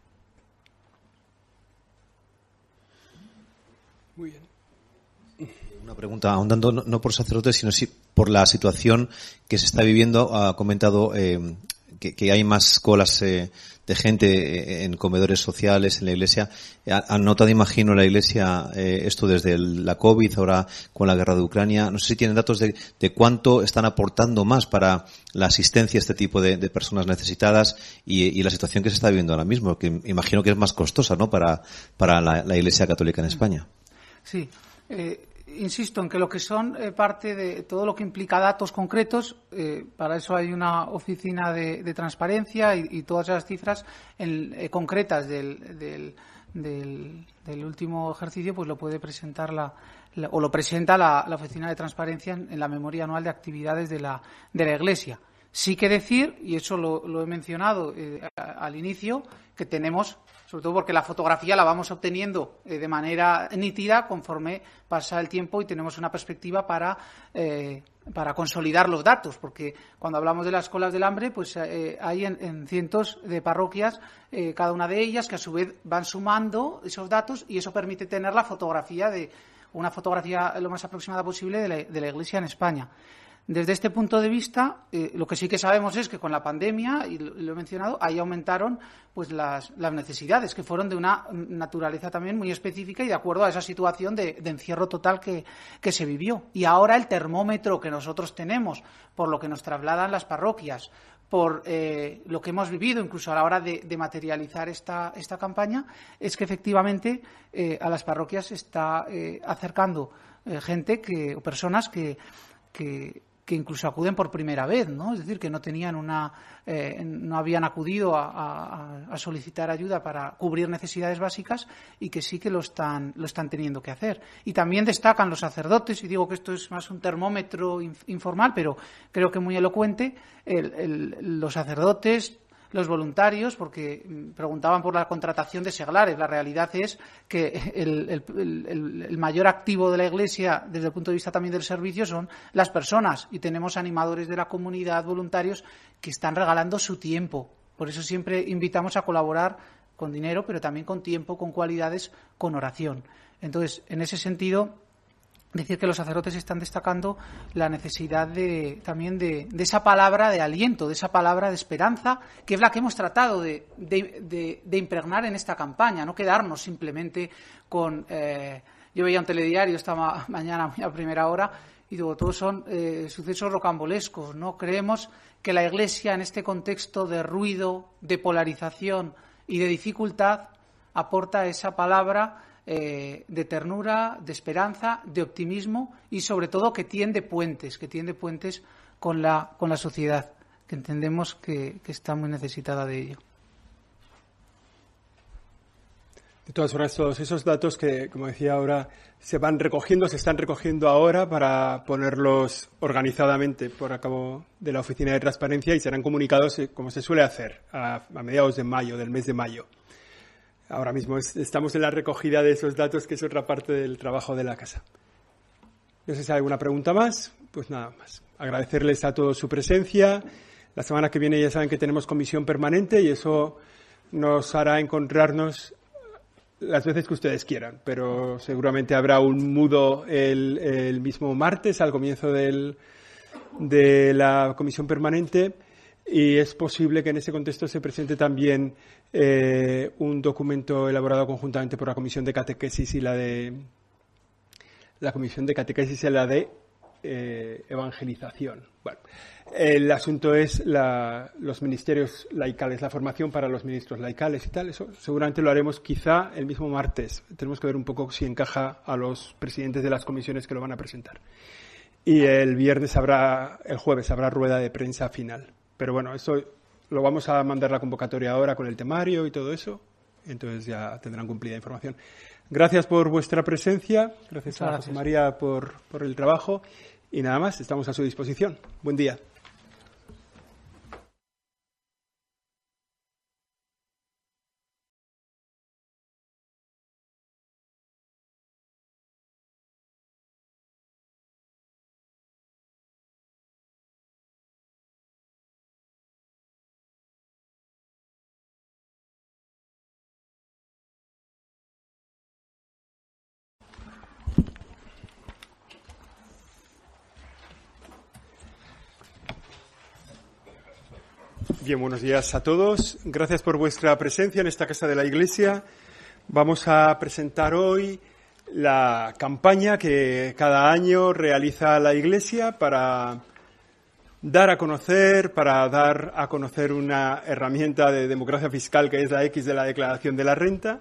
Muy bien. Una pregunta, ahondando no, no por sacerdotes, sino sí por la situación que se está viviendo. Ha comentado eh, que, que hay más colas eh, de gente en comedores sociales, en la iglesia. ¿Han notado, imagino, la iglesia eh, esto desde el, la COVID, ahora con la guerra de Ucrania? No sé si tienen datos de, de cuánto están aportando más para la asistencia a este tipo de, de personas necesitadas y, y la situación que se está viviendo ahora mismo, que imagino que es más costosa, ¿no?, para, para la, la Iglesia Católica en España. Sí. Eh, insisto en que lo que son eh, parte de todo lo que implica datos concretos, eh, para eso hay una oficina de, de transparencia y, y todas esas cifras en, eh, concretas del, del, del, del último ejercicio, pues lo puede presentar la, la o lo presenta la, la oficina de transparencia en, en la memoria anual de actividades de la, de la Iglesia. Sí que decir, y eso lo, lo he mencionado eh, a, al inicio, que tenemos, sobre todo porque la fotografía la vamos obteniendo eh, de manera nítida conforme pasa el tiempo y tenemos una perspectiva para, eh, para consolidar los datos, porque cuando hablamos de las colas del hambre, pues eh, hay en, en cientos de parroquias, eh, cada una de ellas, que a su vez van sumando esos datos y eso permite tener la fotografía de una fotografía lo más aproximada posible de la, de la Iglesia en España. Desde este punto de vista, eh, lo que sí que sabemos es que con la pandemia, y lo, lo he mencionado, ahí aumentaron pues las, las necesidades, que fueron de una naturaleza también muy específica y de acuerdo a esa situación de, de encierro total que, que se vivió. Y ahora el termómetro que nosotros tenemos, por lo que nos trasladan las parroquias, por eh, lo que hemos vivido, incluso a la hora de, de materializar esta, esta campaña, es que efectivamente eh, a las parroquias se está eh, acercando eh, gente que, o personas que, que que incluso acuden por primera vez, ¿no? Es decir, que no tenían una, eh, no habían acudido a, a, a solicitar ayuda para cubrir necesidades básicas y que sí que lo están, lo están teniendo que hacer. Y también destacan los sacerdotes, y digo que esto es más un termómetro inf- informal, pero creo que muy elocuente, el, el, los sacerdotes, los voluntarios, porque preguntaban por la contratación de seglares. La realidad es que el, el, el, el mayor activo de la Iglesia, desde el punto de vista también del servicio, son las personas. Y tenemos animadores de la comunidad, voluntarios, que están regalando su tiempo. Por eso siempre invitamos a colaborar con dinero, pero también con tiempo, con cualidades, con oración. Entonces, en ese sentido, decir que los sacerdotes están destacando la necesidad de, también de, de esa palabra de aliento, de esa palabra de esperanza, que es la que hemos tratado de, de, de, de impregnar en esta campaña, no quedarnos simplemente con... Eh, yo veía un telediario esta ma- mañana muy a primera hora y digo, todos son eh, sucesos rocambolescos, ¿no? Creemos que la Iglesia en este contexto de ruido, de polarización y de dificultad aporta esa palabra Eh, de ternura, de esperanza, de optimismo y sobre todo que tiende puentes, que tiende puentes con la, con la sociedad, que entendemos que, que está muy necesitada de ello. De todas formas, todos esos datos que, como decía ahora, se van recogiendo, se están recogiendo ahora para ponerlos organizadamente por a cabo de la Oficina de Transparencia y serán comunicados, eh, como se suele hacer, a, a mediados de mayo, del mes de mayo. Ahora mismo es, estamos en la recogida de esos datos, que es otra parte del trabajo de la casa. No sé si hay alguna pregunta más. Pues nada más. Agradecerles a todos su presencia. La semana que viene ya saben que tenemos comisión permanente y eso nos hará encontrarnos las veces que ustedes quieran. Pero seguramente habrá un mudo el, el mismo martes al comienzo del, de la comisión permanente. Y es posible que en ese contexto se presente también eh, un documento elaborado conjuntamente por la Comisión de Catequesis y la de la Comisión de Catequesis y la de eh, Evangelización. Bueno, el asunto es la, los ministerios laicales, la formación para los ministros laicales y tal. Eso seguramente lo haremos quizá el mismo martes. Tenemos que ver un poco si encaja a los presidentes de las comisiones que lo van a presentar. Y el viernes habrá, el jueves habrá rueda de prensa final. Pero bueno, eso lo vamos a mandar la convocatoria ahora con el temario y todo eso. Entonces ya tendrán cumplida información. Gracias por vuestra presencia. Gracias Muchas a gracias. José María por, por el trabajo. Y nada más, estamos a su disposición. Buen día. Bien, buenos días a todos. Gracias por vuestra presencia en esta Casa de la Iglesia. Vamos a presentar hoy la campaña que cada año realiza la Iglesia para dar a conocer, para dar a conocer una herramienta de democracia fiscal que es la X de la Declaración de la Renta,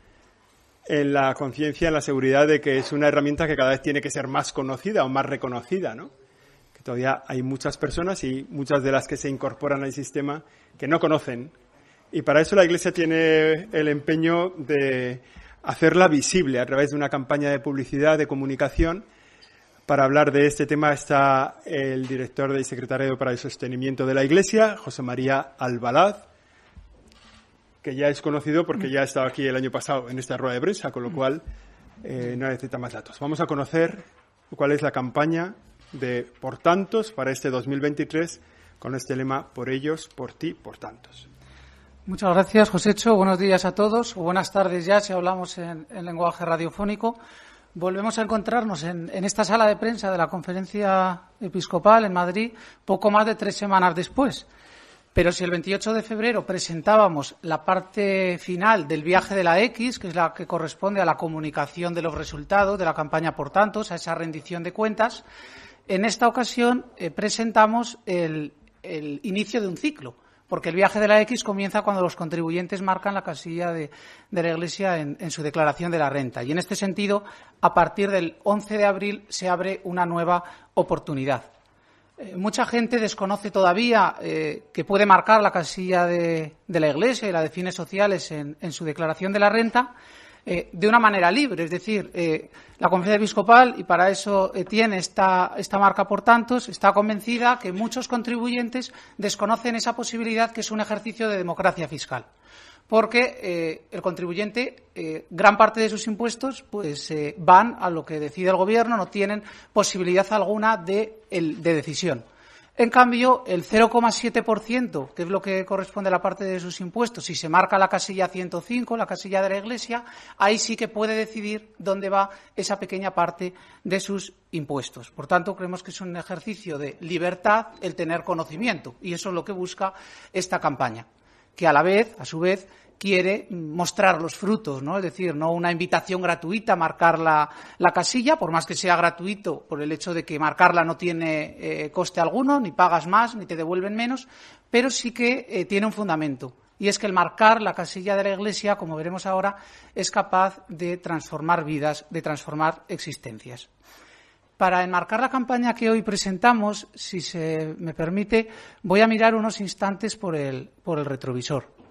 en la conciencia, en la seguridad de que es una herramienta que cada vez tiene que ser más conocida o más reconocida, ¿no? Que todavía hay muchas personas y muchas de las que se incorporan al sistema que no conocen. Y para eso la Iglesia tiene el empeño de hacerla visible a través de una campaña de publicidad, de comunicación. Para hablar de este tema está el director y secretario para el sostenimiento de la Iglesia, José María Albalaz, que ya es conocido porque ya ha estado aquí el año pasado en esta rueda de prensa, con lo cual eh, no necesita más datos. Vamos a conocer cuál es la campaña de Por Tantos para este dos mil veintitrés con este lema: por ellos, por ti, por tantos. Muchas gracias, Josécho. Buenos días a todos, o buenas tardes ya si hablamos en, en lenguaje radiofónico. Volvemos a encontrarnos en, en esta sala de prensa de la Conferencia Episcopal en Madrid poco más de tres semanas después. Pero si el veintiocho de febrero presentábamos la parte final del viaje de la X, que es la que corresponde a la comunicación de los resultados de la campaña Por Tantos, a esa rendición de cuentas, en esta ocasión eh, presentamos el, el inicio de un ciclo, porque el viaje de la X comienza cuando los contribuyentes marcan la casilla de, de la Iglesia en, en su declaración de la renta. Y en este sentido, a partir del once de abril se abre una nueva oportunidad. Eh, mucha gente desconoce todavía eh, que puede marcar la casilla de, de la Iglesia y la de fines sociales en, en su declaración de la renta eh, de una manera libre. Es decir, eh, la Conferencia Episcopal, y para eso eh, tiene esta, esta marca Por Tantos, está convencida que muchos contribuyentes desconocen esa posibilidad, que es un ejercicio de democracia fiscal. Porque eh, el contribuyente, eh, gran parte de sus impuestos, pues eh, van a lo que decide el Gobierno, no tienen posibilidad alguna de, el, de decisión. En cambio, el cero coma siete por ciento, que es lo que corresponde a la parte de sus impuestos, si se marca la casilla ciento cinco, la casilla de la Iglesia, ahí sí que puede decidir dónde va esa pequeña parte de sus impuestos. Por tanto, creemos que es un ejercicio de libertad el tener conocimiento, y eso es lo que busca esta campaña, que a la vez, a su vez, quiere mostrar los frutos, ¿no? Es decir, no una invitación gratuita a marcar la, la casilla, por más que sea gratuito, por el hecho de que marcarla no tiene eh, coste alguno, ni pagas más, ni te devuelven menos, pero sí que eh, tiene un fundamento. Y es que el marcar la casilla de la Iglesia, como veremos ahora, es capaz de transformar vidas, de transformar existencias. Para enmarcar la campaña que hoy presentamos, si se me permite, voy a mirar unos instantes por el, por el retrovisor.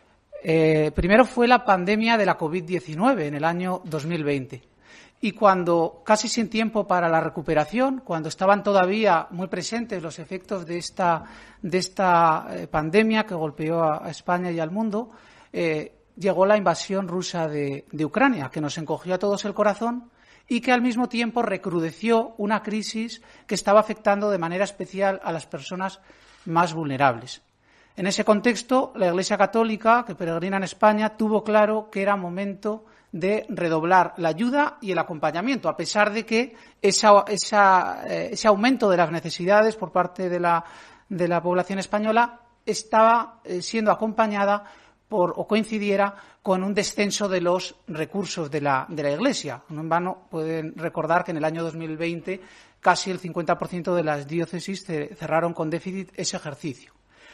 Eh, primero fue la pandemia de la COVID diecinueve en el año dos mil veinte. Y cuando, casi sin tiempo para la recuperación, cuando estaban todavía muy presentes los efectos de esta, de esta eh, pandemia que golpeó a, a España y al mundo, eh, llegó la invasión rusa de, de Ucrania, que nos encogió a todos el corazón y que al mismo tiempo recrudeció una crisis que estaba afectando de manera especial a las personas más vulnerables. En ese contexto, la Iglesia Católica, que peregrina en España, tuvo claro que era momento de redoblar la ayuda y el acompañamiento, a pesar de que esa, esa, eh, ese aumento de las necesidades por parte de la, de la población española estaba eh, siendo acompañada por, o coincidiera con un descenso de los recursos de la, de la Iglesia. No en vano pueden recordar que en el año dos mil veinte casi el cincuenta por ciento de las diócesis cerraron con déficit ese ejercicio.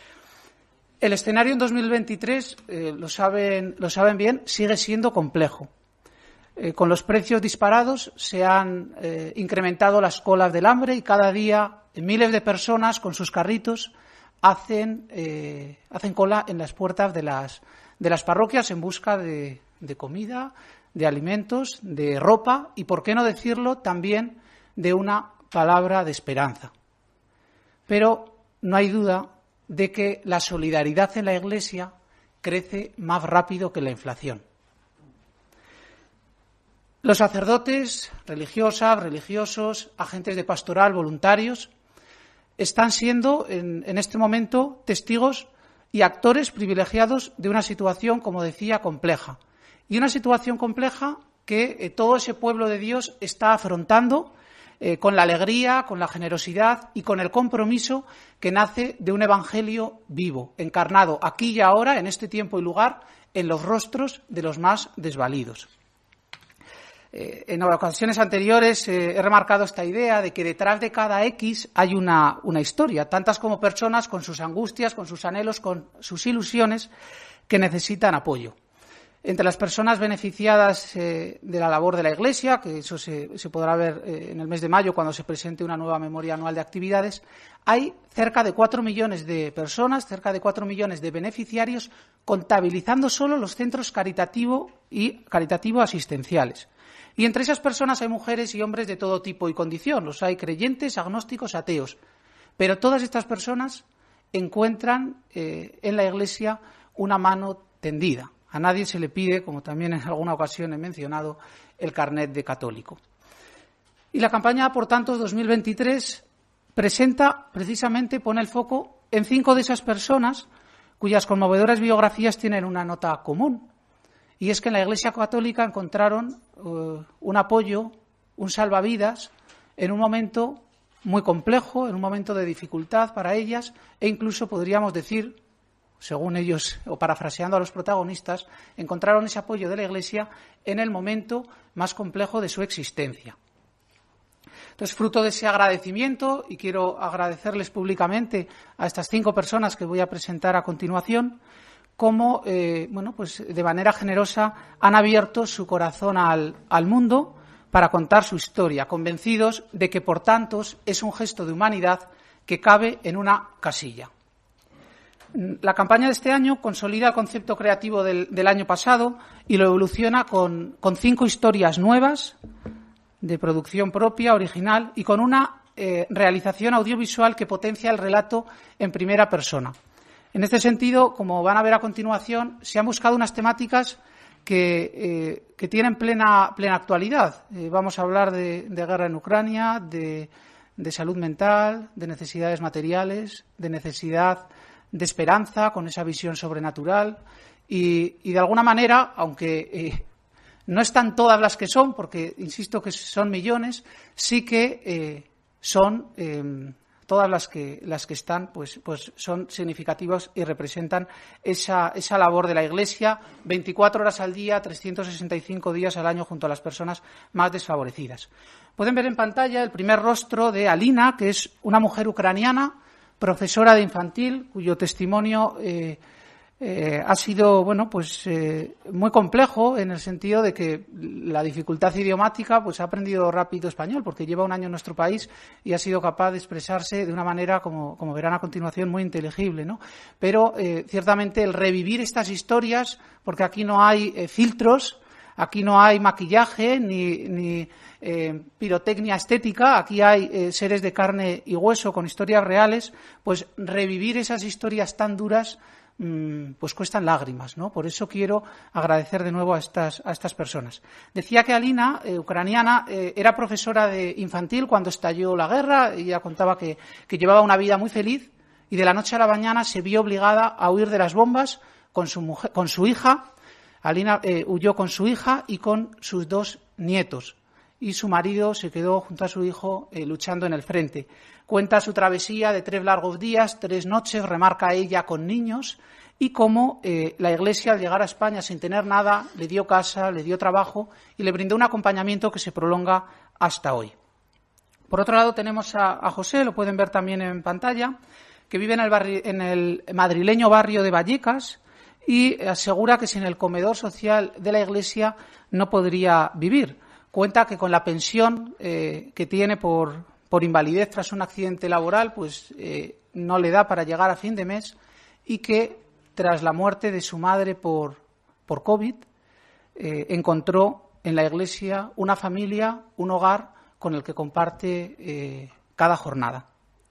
El escenario en dos mil veintitrés, eh, lo saben, lo saben bien, sigue siendo complejo. Eh, con los precios disparados se han eh, incrementado las colas del hambre y cada día miles de personas con sus carritos hacen, eh, hacen cola en las puertas de las, de las parroquias en busca de, de comida, de alimentos, de ropa y, por qué no decirlo, también de una palabra de esperanza. Pero no hay duda de que la solidaridad en la Iglesia crece más rápido que la inflación. Los sacerdotes, religiosas, religiosos, agentes de pastoral, voluntarios, están siendo en, en este momento testigos y actores privilegiados de una situación, como decía, compleja. Y una situación compleja que eh, todo ese pueblo de Dios está afrontando eh, con la alegría, con la generosidad y con el compromiso que nace de un evangelio vivo, encarnado aquí y ahora, en este tiempo y lugar, en los rostros de los más desvalidos. Eh, en ocasiones anteriores eh, he remarcado esta idea de que detrás de cada X hay una, una historia, tantas como personas con sus angustias, con sus anhelos, con sus ilusiones que necesitan apoyo. Entre las personas beneficiadas eh, de la labor de la Iglesia, que eso se, se podrá ver eh, en el mes de mayo cuando se presente una nueva memoria anual de actividades, hay cerca de cuatro millones de personas, cerca de cuatro millones de beneficiarios, contabilizando solo los centros caritativo y caritativo asistenciales. Y entre esas personas hay mujeres y hombres de todo tipo y condición. Los hay creyentes, agnósticos, ateos. Pero todas estas personas encuentran eh, en la Iglesia una mano tendida. A nadie se le pide, como también en alguna ocasión he mencionado, el carnet de católico. Y la campaña Por Tantos dos mil veintitrés presenta, precisamente, pone el foco en cinco de esas personas cuyas conmovedoras biografías tienen una nota común. Y es que en la Iglesia Católica encontraron uh, un apoyo, un salvavidas, en un momento muy complejo, en un momento de dificultad para ellas, e incluso podríamos decir, según ellos, o parafraseando a los protagonistas, encontraron ese apoyo de la Iglesia en el momento más complejo de su existencia. Entonces, fruto de ese agradecimiento, y quiero agradecerles públicamente a estas cinco personas que voy a presentar a continuación, cómo, eh, bueno, pues de manera generosa han abierto su corazón al, al mundo para contar su historia, convencidos de que Por Tantos es un gesto de humanidad que cabe en una casilla. La campaña de este año consolida el concepto creativo del, del año pasado y lo evoluciona con, con cinco historias nuevas de producción propia, original, y con una eh, realización audiovisual que potencia el relato en primera persona. En este sentido, como van a ver a continuación, se han buscado unas temáticas que, eh, que tienen plena, plena actualidad. Eh, vamos a hablar de, de guerra en Ucrania, de, de salud mental, de necesidades materiales, de necesidad de esperanza con esa visión sobrenatural y, y de alguna manera, aunque eh, no están todas las que son, porque insisto que son millones, sí que eh, son eh, todas las que las que están, pues, pues son significativas y representan esa, esa labor de la Iglesia, veinticuatro horas al día, trescientos sesenta y cinco días al año junto a las personas más desfavorecidas. Pueden ver en pantalla el primer rostro de Alina, que es una mujer ucraniana, profesora de infantil, cuyo testimonio eh, eh, ha sido, bueno, pues eh, muy complejo en el sentido de que la dificultad idiomática, pues ha aprendido rápido español porque lleva un año en nuestro país y ha sido capaz de expresarse de una manera, como, como verán a continuación, muy inteligible, ¿no? Pero eh, ciertamente el revivir estas historias, porque aquí no hay eh, filtros, aquí no hay maquillaje ni, ni eh, pirotecnia estética, aquí hay eh, seres de carne y hueso con historias reales, pues revivir esas historias tan duras mmm, pues cuestan lágrimas, ¿no? Por eso quiero agradecer de nuevo a estas, a estas personas. Decía que Alina, eh, ucraniana, eh, era profesora de infantil cuando estalló la guerra. Ella contaba que, que llevaba una vida muy feliz y de la noche a la mañana se vio obligada a huir de las bombas con su, mujer, con su hija. Alina eh, huyó con su hija y con sus dos nietos y su marido se quedó junto a su hijo eh, luchando en el frente. Cuenta su travesía de tres largos días, tres noches, remarca ella con niños y cómo eh, la Iglesia al llegar a España sin tener nada le dio casa, le dio trabajo y le brindó un acompañamiento que se prolonga hasta hoy. Por otro lado tenemos a, a José, lo pueden ver también en pantalla, que vive en el, barri, en el madrileño barrio de Vallecas, y asegura que sin el comedor social de la Iglesia no podría vivir. Cuenta que con la pensión eh, que tiene por, por invalidez tras un accidente laboral, pues eh, no le da para llegar a fin de mes y que tras la muerte de su madre por, por COVID eh, encontró en la Iglesia una familia, un hogar con el que comparte eh, cada jornada.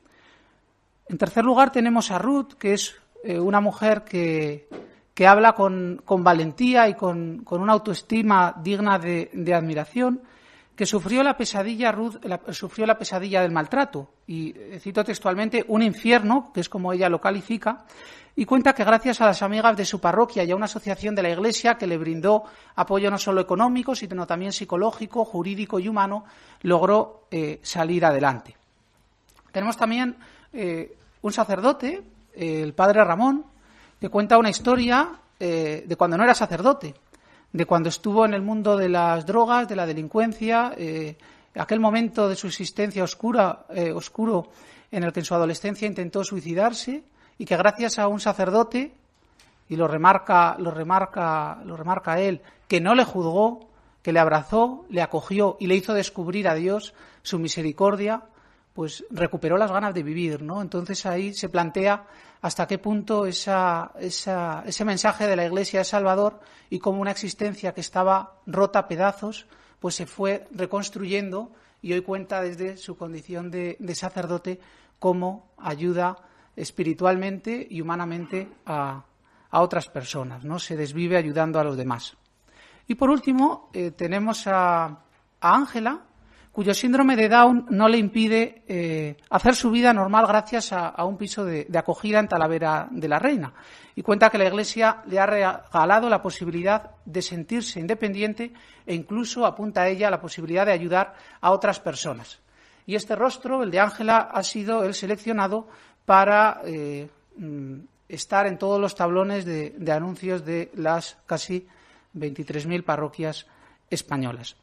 En tercer lugar tenemos a Ruth, que es eh, una mujer que que habla con, con valentía y con, con una autoestima digna de, de admiración, que que sufrió la pesadilla Ruth, la, sufrió la pesadilla del maltrato y eh, cito textualmente un infierno, que es como ella lo califica, y cuenta que gracias a las amigas de su parroquia y a una asociación de la Iglesia que le brindó apoyo no solo económico, sino también psicológico, jurídico y humano, logró eh, salir adelante. Tenemos también eh, un sacerdote, eh, el padre Ramón, que cuenta una historia eh, de cuando no era sacerdote, de cuando estuvo en el mundo de las drogas, de la delincuencia, eh, aquel momento de su existencia oscura, eh, oscuro en el que en su adolescencia intentó suicidarse y que gracias a un sacerdote, y lo remarca, lo remarca, lo remarca él, que no le juzgó, que le abrazó, le acogió y le hizo descubrir a Dios su misericordia, pues recuperó las ganas de vivir, ¿no? Entonces ahí se plantea hasta qué punto esa, esa, ese mensaje de la Iglesia de Salvador y cómo una existencia que estaba rota a pedazos, pues se fue reconstruyendo y hoy cuenta desde su condición de, de sacerdote cómo ayuda espiritualmente y humanamente a, a otras personas, ¿no? Se desvive ayudando a los demás. Y por último eh, tenemos a Ángela, cuyo síndrome de Down no le impide eh, hacer su vida normal gracias a, a un piso de, de acogida en Talavera de la Reina. Y cuenta que la Iglesia le ha regalado la posibilidad de sentirse independiente e incluso apunta a ella la posibilidad de ayudar a otras personas. Y este rostro, el de Ángela, ha sido el seleccionado para eh, estar en todos los tablones de, de anuncios de las casi veintitrés mil parroquias españolas.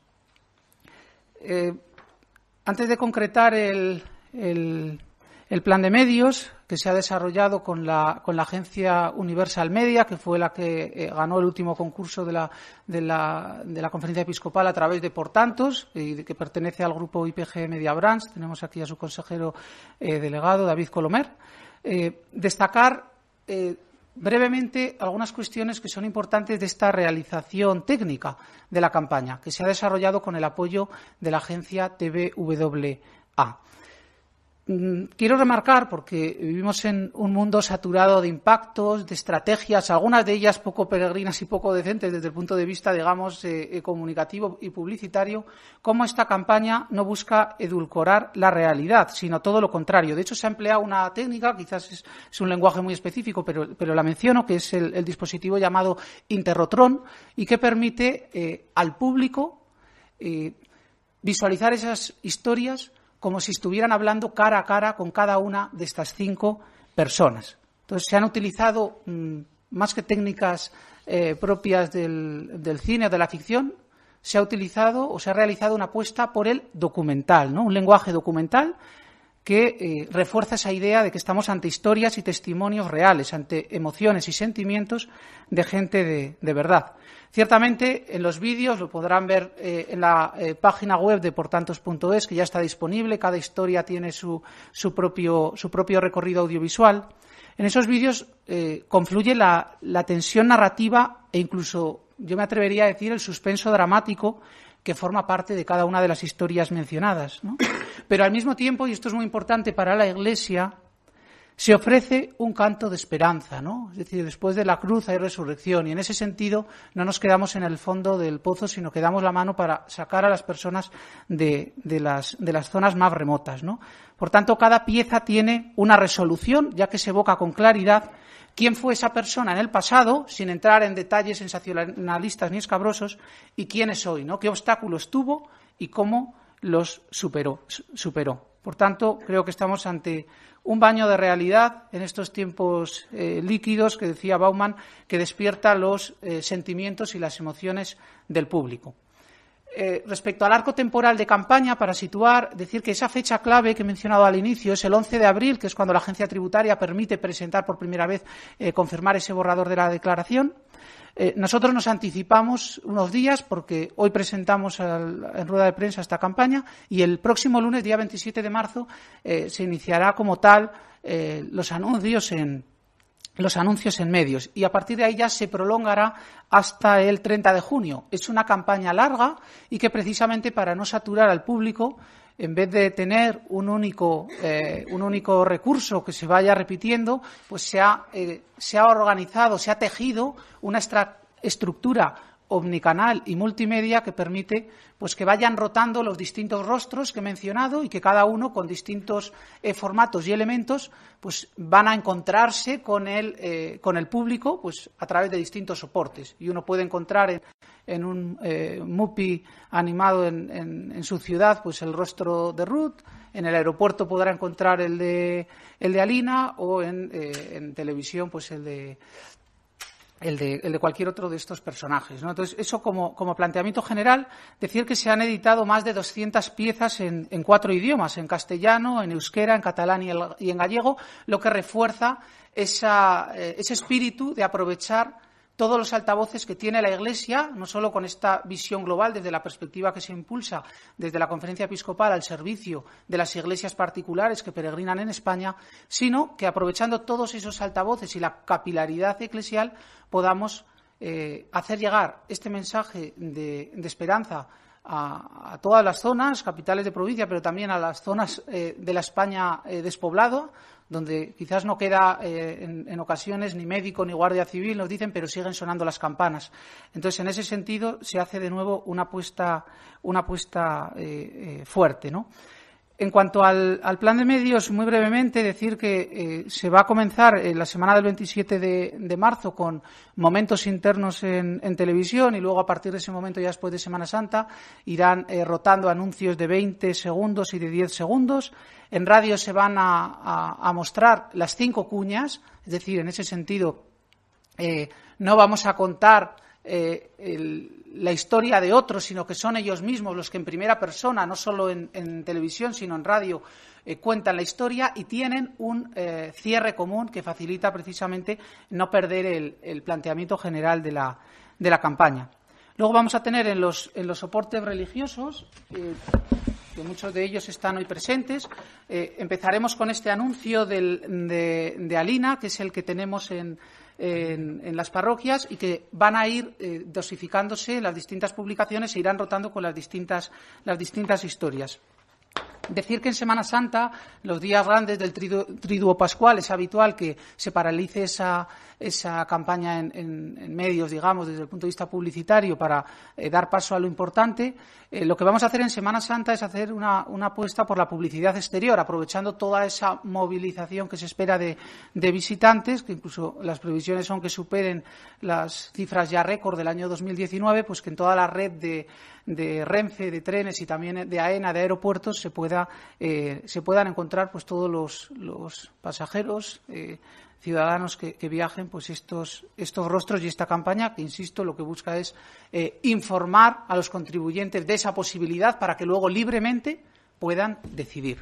Eh, antes de concretar el, el, el plan de medios que se ha desarrollado con la, con la agencia Universal Media, que fue la que eh, ganó el último concurso de la, de, la, de la Conferencia Episcopal a través de Por Tantos, y de, que pertenece al grupo I P G Media Brands. Tenemos aquí a su consejero eh, delegado, David Colomer. Eh, destacar eh, brevemente algunas cuestiones que son importantes de esta realización técnica de la campaña, que se ha desarrollado con el apoyo de la agencia T V W A. Quiero remarcar, porque vivimos en un mundo saturado de impactos, de estrategias, algunas de ellas poco peregrinas y poco decentes desde el punto de vista, digamos, eh, comunicativo y publicitario, cómo esta campaña no busca edulcorar la realidad, sino todo lo contrario. De hecho, se ha empleado una técnica, quizás es, es un lenguaje muy específico, pero, pero la menciono, que es el, el dispositivo llamado Interrotron, y que permite eh, al público eh, visualizar esas historias como si estuvieran hablando cara a cara con cada una de estas cinco personas. Entonces, se han utilizado, mmm, más que técnicas eh, propias del, del cine o de la ficción, se ha utilizado o se ha realizado una apuesta por el documental, ¿no? Un lenguaje documental que eh, refuerza esa idea de que estamos ante historias y testimonios reales, ante emociones y sentimientos de gente de, de verdad. Ciertamente, en los vídeos, lo podrán ver eh, en la eh, página web de portantos punto es, que ya está disponible. Cada historia tiene su, su, propio, su propio recorrido audiovisual. En esos vídeos eh, confluye la, la tensión narrativa e incluso, yo me atrevería a decir, el suspenso dramático que forma parte de cada una de las historias mencionadas, ¿no? Pero al mismo tiempo, y esto es muy importante para la Iglesia, se ofrece un canto de esperanza, ¿no? Es decir, después de la cruz hay resurrección, y en ese sentido no nos quedamos en el fondo del pozo, sino que damos la mano para sacar a las personas de, de, las, de las zonas más remotas, ¿no? Por tanto, cada pieza tiene una resolución, ya que se evoca con claridad quién fue esa persona en el pasado, sin entrar en detalles sensacionalistas ni escabrosos, y quién es hoy, ¿no? Qué obstáculos tuvo y cómo los superó. superó. Por tanto, creo que estamos ante un baño de realidad en estos tiempos eh, líquidos, que decía Bauman, que despierta los eh, sentimientos y las emociones del público. Eh, respecto al arco temporal de campaña, para situar, decir que esa fecha clave que he mencionado al inicio es el once de abril, que es cuando la agencia tributaria permite presentar por primera vez, eh, confirmar ese borrador de la declaración. Eh, nosotros nos anticipamos unos días porque hoy presentamos al, en rueda de prensa esta campaña y el próximo lunes, día veintisiete de marzo, eh, se iniciará como tal eh, los anuncios en los anuncios en medios, y a partir de ahí ya se prolongará hasta el treinta de junio. Es una campaña larga y que, precisamente para no saturar al público, en vez de tener un único eh, un único recurso que se vaya repitiendo, pues se ha, eh, se ha organizado, se ha tejido una extra estructura omnicanal y multimedia que permite pues que vayan rotando los distintos rostros que he mencionado y que cada uno con distintos eh, formatos y elementos pues van a encontrarse con el, eh, con el público pues a través de distintos soportes. Y uno puede encontrar en, en un eh, Mupi animado en, en, en su ciudad pues el rostro de Ruth, en el aeropuerto podrá encontrar el de, el de Alina o en, eh, en televisión pues el de El de, el de cualquier otro de estos personajes, ¿no? Entonces, eso como, como planteamiento general, decir que se han editado más de doscientas piezas en, en cuatro idiomas, en castellano, en euskera, en catalán y, el, y en gallego, lo que refuerza esa, eh, ese espíritu de aprovechar todos los altavoces que tiene la Iglesia, no solo con esta visión global desde la perspectiva que se impulsa desde la Conferencia Episcopal al servicio de las iglesias particulares que peregrinan en España, sino que aprovechando todos esos altavoces y la capilaridad eclesial podamos eh, hacer llegar este mensaje de, de esperanza a, a todas las zonas, capitales de provincia, pero también a las zonas eh, de la España eh, despoblada, donde quizás no queda eh, en, en ocasiones ni médico ni guardia civil, nos dicen, pero siguen sonando las campanas. Entonces, en ese sentido, se hace de nuevo una apuesta, una apuesta eh, eh, fuerte, ¿no? En cuanto al, al plan de medios, muy brevemente, decir que eh, se va a comenzar en la semana del veintisiete de, de marzo con momentos internos en, en televisión y luego a partir de ese momento, ya después de Semana Santa, irán eh, rotando anuncios de veinte segundos y de diez segundos. En radio se van a, a, a mostrar las cinco cuñas, es decir, en ese sentido eh, no vamos a contar eh, el, la historia de otros, sino que son ellos mismos los que en primera persona, no solo en, en televisión, sino en radio, eh, cuentan la historia y tienen un eh, cierre común que facilita precisamente no perder el, el planteamiento general de la, de la campaña. Luego vamos a tener en los, en los soportes religiosos, eh, que muchos de ellos están hoy presentes, eh, empezaremos con este anuncio del, de, de Alina, que es el que tenemos en En, en las parroquias y que van a ir eh, dosificándose las distintas publicaciones e irán rotando con las distintas, las distintas historias. Decir que en Semana Santa, los días grandes del triduo, triduo pascual, es habitual que se paralice esa, esa campaña en, en, en medios, digamos, desde el punto de vista publicitario para eh, dar paso a lo importante. Eh, lo que vamos a hacer en Semana Santa es hacer una, una apuesta por la publicidad exterior, aprovechando toda esa movilización que se espera de, de visitantes, que incluso las previsiones son que superen las cifras ya récord del año dos mil diecinueve, pues que en toda la red de de Renfe, de trenes y también de AENA, de aeropuertos, se pueda eh, se puedan encontrar pues todos los, los pasajeros, eh, ciudadanos que, que viajen, pues estos estos rostros y esta campaña que, insisto, lo que busca es eh, informar a los contribuyentes de esa posibilidad para que luego libremente puedan decidir.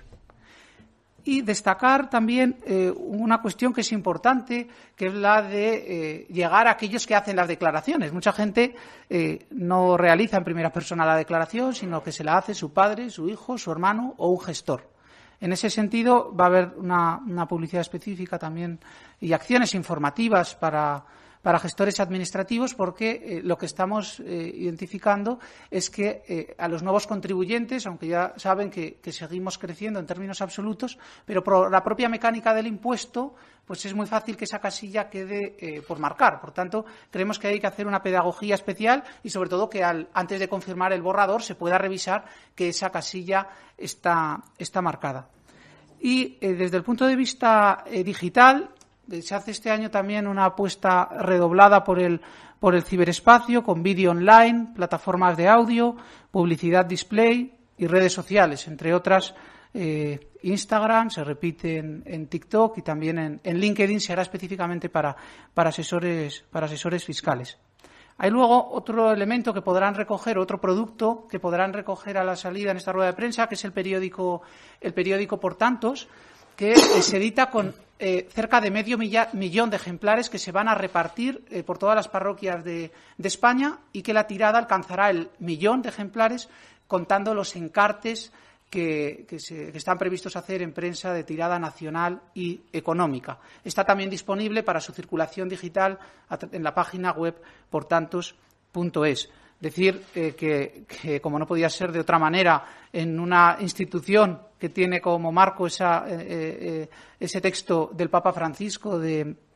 Y destacar también eh, una cuestión que es importante, que es la de eh, llegar a aquellos que hacen las declaraciones. Mucha gente eh, no realiza en primera persona la declaración, sino que se la hace su padre, su hijo, su hermano o un gestor. En ese sentido, va a haber una, una publicidad específica también y acciones informativas para, para gestores administrativos, porque eh, lo que estamos eh, identificando es que eh, a los nuevos contribuyentes, aunque ya saben que, que seguimos creciendo en términos absolutos, pero por la propia mecánica del impuesto, pues es muy fácil que esa casilla quede eh, por marcar. Por tanto, creemos que hay que hacer una pedagogía especial y, sobre todo, que al, antes de confirmar el borrador se pueda revisar que esa casilla está, está marcada. Y eh, desde el punto de vista eh, digital, se hace este año también una apuesta redoblada por el, por el ciberespacio, con vídeo online, plataformas de audio, publicidad display y redes sociales, entre otras eh, Instagram, se repite en, en TikTok y también en, en LinkedIn se hará específicamente para, para, asesores, para asesores fiscales. Hay luego otro elemento que podrán recoger, otro producto que podrán recoger a la salida en esta rueda de prensa, que es el periódico, el periódico Por Tantos, que eh, se edita con eh, cerca de medio milla, millón de ejemplares que se van a repartir eh, por todas las parroquias de, de España y que la tirada alcanzará el millón de ejemplares contando los encartes que, que, se, que están previstos hacer en prensa de tirada nacional y económica. Está también disponible para su circulación digital en la página web portantos punto es. Decir eh, que, que, como no podía ser de otra manera, en una institución que tiene como marco esa, eh, eh, ese texto del Papa Francisco de,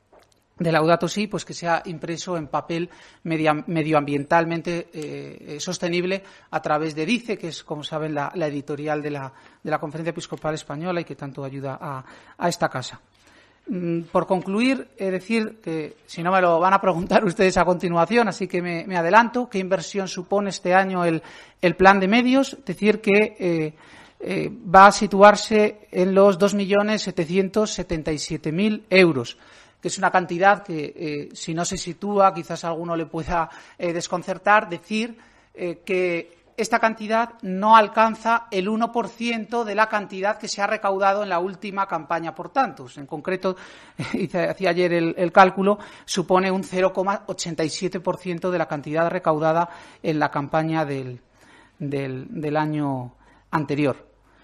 de Laudato Si, pues que sea impreso en papel media, medioambientalmente eh, sostenible a través de DICE, que es, como saben, la, la editorial de la, de la Conferencia Episcopal Española y que tanto ayuda a, a esta casa. Mm, por concluir, es decir que, si no me lo van a preguntar ustedes a continuación, así que me, me adelanto, ¿qué inversión supone este año el, el plan de medios? Es decir, que eh, eh, va a situarse en los dos millones setecientos setenta y siete mil euros. Que es una cantidad que, eh, si no se sitúa, quizás a alguno le pueda eh, desconcertar, decir eh, que esta cantidad no alcanza el uno por ciento de la cantidad que se ha recaudado en la última campaña por tantos. En concreto, hice, hacía ayer el, el cálculo, supone un cero coma ochenta y siete por ciento de la cantidad recaudada en la campaña del, del, del año anterior.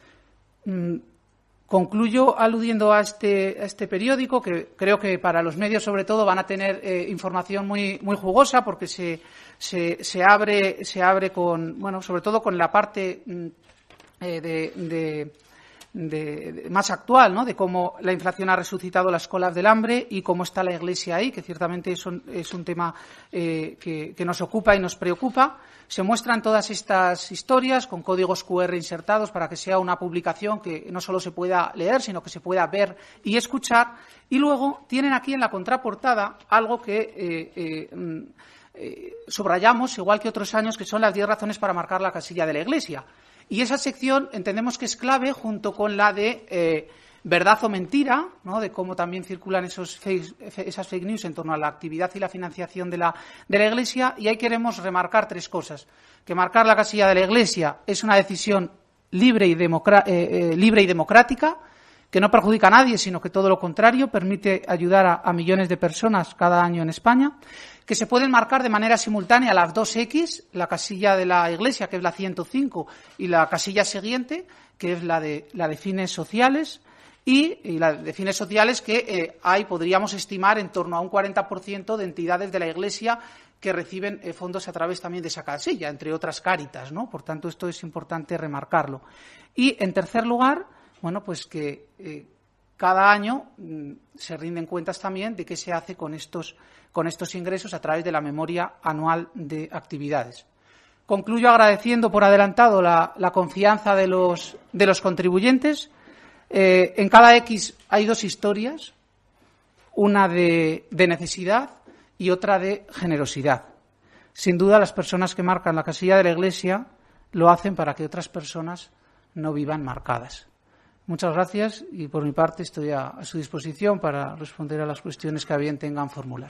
Mm, Concluyo aludiendo a este, a este periódico, que creo que para los medios, sobre todo, van a tener eh, información muy, muy jugosa, porque se, se, se abre, se abre con, bueno, sobre todo con la parte eh, de, de, de, de más actual, ¿no? De cómo la inflación ha resucitado las colas del hambre y cómo está la Iglesia ahí, que ciertamente es un, es un tema eh, que, que nos ocupa y nos preocupa. Se muestran todas estas historias con códigos cu erre insertados para que sea una publicación que no solo se pueda leer, sino que se pueda ver y escuchar. Y luego tienen aquí en la contraportada algo que eh, eh, eh, subrayamos, igual que otros años, que son las diez razones para marcar la casilla de la Iglesia. Y esa sección entendemos que es clave junto con la de eh, verdad o mentira, ¿no? De cómo también circulan esos fake, esas fake news en torno a la actividad y la financiación de la, de la Iglesia. Y ahí queremos remarcar tres cosas. Que marcar la casilla de la Iglesia es una decisión libre y, democra- eh, eh, libre y democrática, que no perjudica a nadie, sino que todo lo contrario, permite ayudar a, a millones de personas cada año en España. Que se pueden marcar de manera simultánea las dos X, la casilla de la Iglesia, que es la ciento cinco, y la casilla siguiente, que es la de, la de fines sociales. Y, y las de fines sociales que eh, hay, podríamos estimar, en torno a un cuarenta por ciento de entidades de la Iglesia que reciben eh, fondos a través también de esa casilla, entre otras Cáritas, ¿no? Por tanto, esto es importante remarcarlo. Y, en tercer lugar, bueno, pues que eh, cada año mm, se rinden cuentas también de qué se hace con estos, con estos ingresos a través de la memoria anual de actividades. Concluyo agradeciendo por adelantado la, la confianza de los, de los contribuyentes. Eh, en cada X hay dos historias, una de, de necesidad y otra de generosidad. Sin duda, las personas que marcan la casilla de la Iglesia lo hacen para que otras personas no vivan marcadas. Muchas gracias y, por mi parte, estoy a, a su disposición para responder a las cuestiones que a bien tengan formular.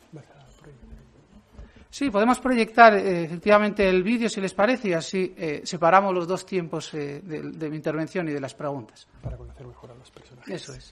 Sí, podemos proyectar eh, efectivamente el vídeo, si les parece, y así eh, separamos los dos tiempos eh, de, de mi intervención y de las preguntas. Para conocer mejor a las personas. Eso es.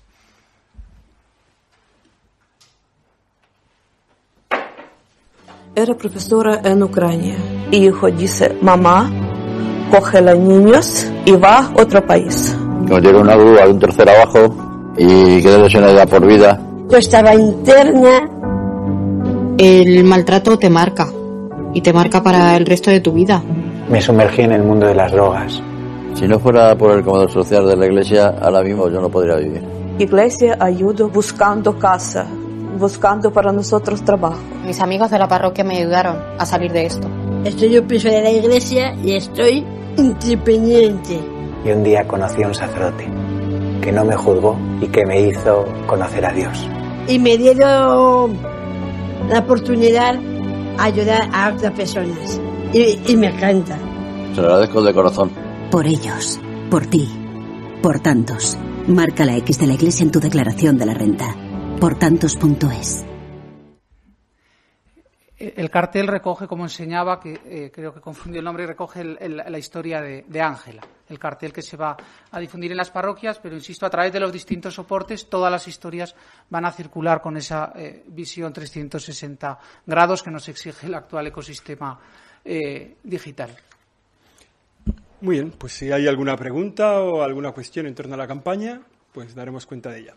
Era profesora en Ucrania. Y hijo dice, mamá, coge a los niños y va a otro país. Nos dieron una grúa de un tercer abajo y quedé lesionada por vida. Yo estaba interna. El maltrato te marca y te marca para el resto de tu vida. Me sumergí en el mundo de las drogas. Si no fuera por el comedor social de la Iglesia, ahora mismo yo no podría vivir. Iglesia ayuda buscando casa, buscando para nosotros trabajo. Mis amigos de la parroquia me ayudaron a salir de esto. Estoy en piso de la iglesia y estoy independiente. Y un día conocí a un sacerdote que no me juzgó y que me hizo conocer a Dios. Y me dieron la oportunidad de ayudar a otras personas. Y, y me encanta. Se lo agradezco de corazón. Por ellos, por ti, por tantos. Marca la X de la Iglesia en tu declaración de la renta. Por tantos punto es. El cartel recoge, como enseñaba, que eh, creo que confundió el nombre, y recoge el, el, la historia de Ángela. El cartel que se va a difundir en las parroquias, pero insisto, a través de los distintos soportes, todas las historias van a circular con esa eh, visión trescientos sesenta grados que nos exige el actual ecosistema eh, digital. Muy bien, pues si hay alguna pregunta o alguna cuestión en torno a la campaña, pues daremos cuenta de ella.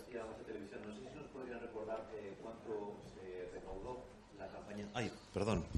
Ay, perdón.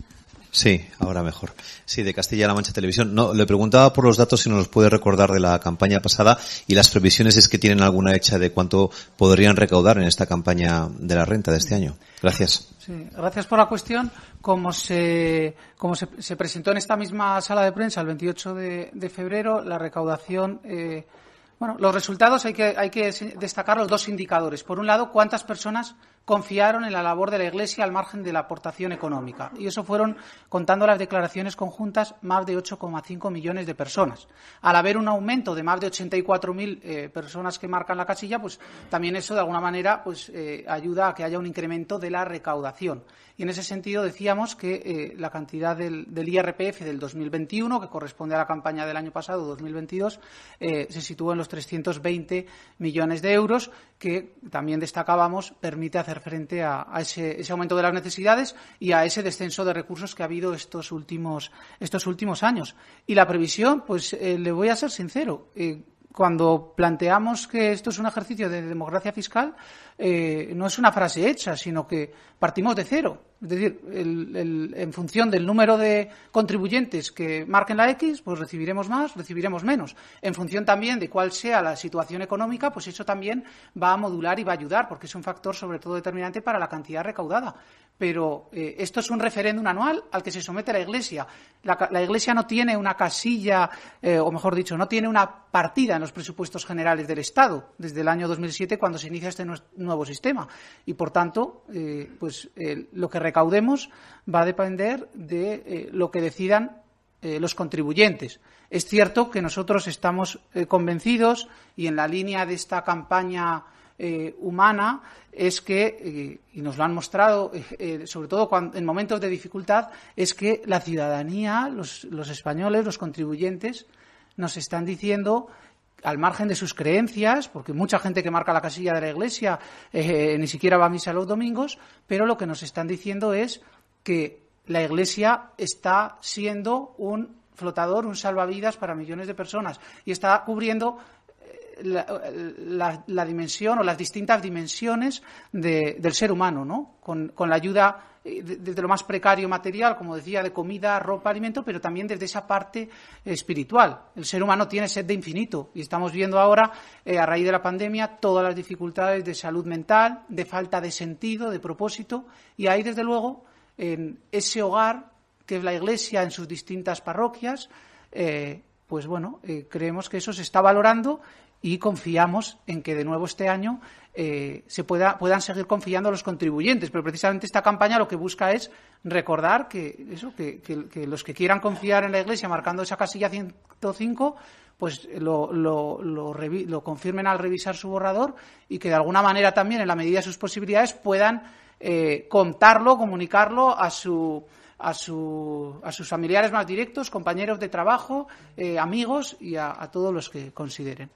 Sí, ahora mejor. Sí, de Castilla-La Mancha Televisión. No, le preguntaba por los datos si nos los puede recordar de la campaña pasada y las previsiones es que tienen alguna hecha de cuánto podrían recaudar en esta campaña de la renta de este año. Gracias. Sí, gracias por la cuestión. Como se, como se, se presentó en esta misma sala de prensa el veintiocho de, de febrero, la recaudación, eh, bueno, los resultados hay que, hay que destacar los dos indicadores. Por un lado, cuántas personas confiaron en la labor de la Iglesia al margen de la aportación económica. Y eso fueron, contando las declaraciones conjuntas, más de ocho coma cinco millones de personas. Al haber un aumento de más de ochenta y cuatro mil eh, personas que marcan la casilla, pues también eso de alguna manera pues eh, ayuda a que haya un incremento de la recaudación. Y en ese sentido decíamos que eh, la cantidad del, del I R P F del dos mil veintiuno, que corresponde a la campaña del año pasado, dos mil veintidós, eh, se situó en los trescientos veinte millones de euros, que también destacábamos permite hacer frente a, a ese, ese aumento de las necesidades y a ese descenso de recursos que ha habido estos últimos, estos últimos años. Y la previsión, pues eh, le voy a ser sincero, eh, cuando planteamos que esto es un ejercicio de democracia fiscal, eh, no es una frase hecha, sino que partimos de cero. Es decir, el, el, en función del número de contribuyentes que marquen la X, pues recibiremos más, recibiremos menos. En función también de cuál sea la situación económica, pues eso también va a modular y va a ayudar, porque es un factor sobre todo determinante para la cantidad recaudada. Pero eh, esto es un referéndum anual al que se somete la Iglesia. La, la Iglesia no tiene una casilla, eh, o mejor dicho, no tiene una partida en los presupuestos generales del Estado desde el año dos mil siete, cuando se inicia este nuevo sistema. Y, por tanto, eh, pues eh, lo que recaudemos va a depender de eh, lo que decidan eh, los contribuyentes. Es cierto que nosotros estamos eh, convencidos, y en la línea de esta campaña eh, humana, es que, eh, y nos lo han mostrado, eh, sobre todo cuando, en momentos de dificultad, es que la ciudadanía, los, los españoles, los contribuyentes, nos están diciendo, al margen de sus creencias, porque mucha gente que marca la casilla de la Iglesia eh, ni siquiera va a misa los domingos, pero lo que nos están diciendo es que la Iglesia está siendo un flotador, un salvavidas para millones de personas y está cubriendo La, la, la dimensión o las distintas dimensiones de, del ser humano, ¿no? Con, con la ayuda desde de, de lo más precario material, como decía, de comida, ropa, alimento, pero también desde esa parte eh, espiritual. El ser humano tiene sed de infinito y estamos viendo ahora, eh, a raíz de la pandemia, todas las dificultades de salud mental, de falta de sentido, de propósito, y ahí, desde luego, en ese hogar que es la Iglesia en sus distintas parroquias, eh, pues bueno, eh, creemos que eso se está valorando y confiamos en que de nuevo este año eh, se pueda, puedan seguir confiando a los contribuyentes. Pero precisamente esta campaña lo que busca es recordar que, eso, que, que, que los que quieran confiar en la Iglesia marcando esa casilla ciento cinco, pues lo, lo, lo, revi- lo confirmen al revisar su borrador y que de alguna manera también, en la medida de sus posibilidades, puedan eh, contarlo, comunicarlo a su A, su, a sus familiares más directos, compañeros de trabajo, eh, amigos y a, a todos los que consideren.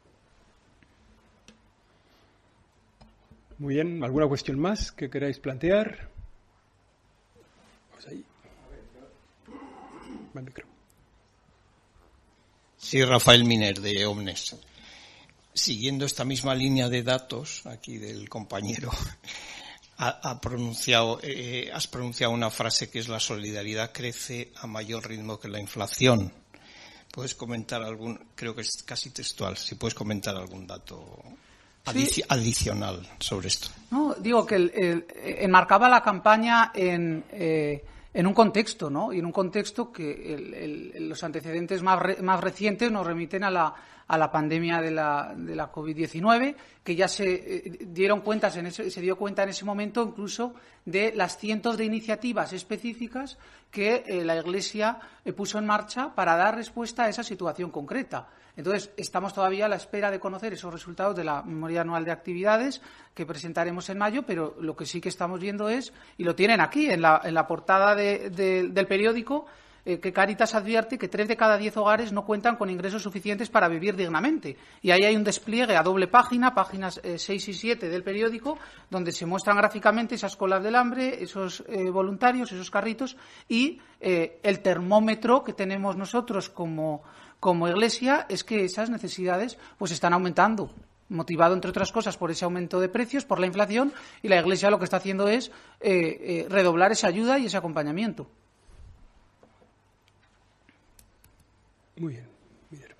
Muy bien, ¿alguna cuestión más que queráis plantear? Vamos ahí. Va el micro. Sí, Rafael Miner, de Omnes. Siguiendo esta misma línea de datos aquí del compañero, ha, ha pronunciado, eh, has pronunciado una frase que es: la solidaridad crece a mayor ritmo que la inflación. ¿Puedes comentar algún, creo que es casi textual, si puedes comentar algún dato adici- sí. adicional sobre esto? No, digo que el, el, enmarcaba la campaña en, eh, en un contexto, ¿no? Y en un contexto que el, el, los antecedentes más, re, más recientes nos remiten a la, a la pandemia de la, de la covid diecinueve, que ya se eh, dieron cuentas en ese, se dio cuenta en ese momento incluso de las cientos de iniciativas específicas que eh, la Iglesia eh, puso en marcha para dar respuesta a esa situación concreta. Entonces, estamos todavía a la espera de conocer esos resultados de la memoria anual de actividades que presentaremos en mayo, pero lo que sí que estamos viendo es, y lo tienen aquí en la, en la portada de, de, del periódico, eh, que Cáritas advierte que tres de cada diez hogares no cuentan con ingresos suficientes para vivir dignamente. Y ahí hay un despliegue a doble página, páginas eh, seis y siete del periódico, donde se muestran gráficamente esas colas del hambre, esos eh, voluntarios, esos carritos y eh, el termómetro que tenemos nosotros como como Iglesia es que esas necesidades pues están aumentando, motivado entre otras cosas por ese aumento de precios, por la inflación, y la Iglesia lo que está haciendo es eh, eh, redoblar esa ayuda y ese acompañamiento. Muy bien, Minerva.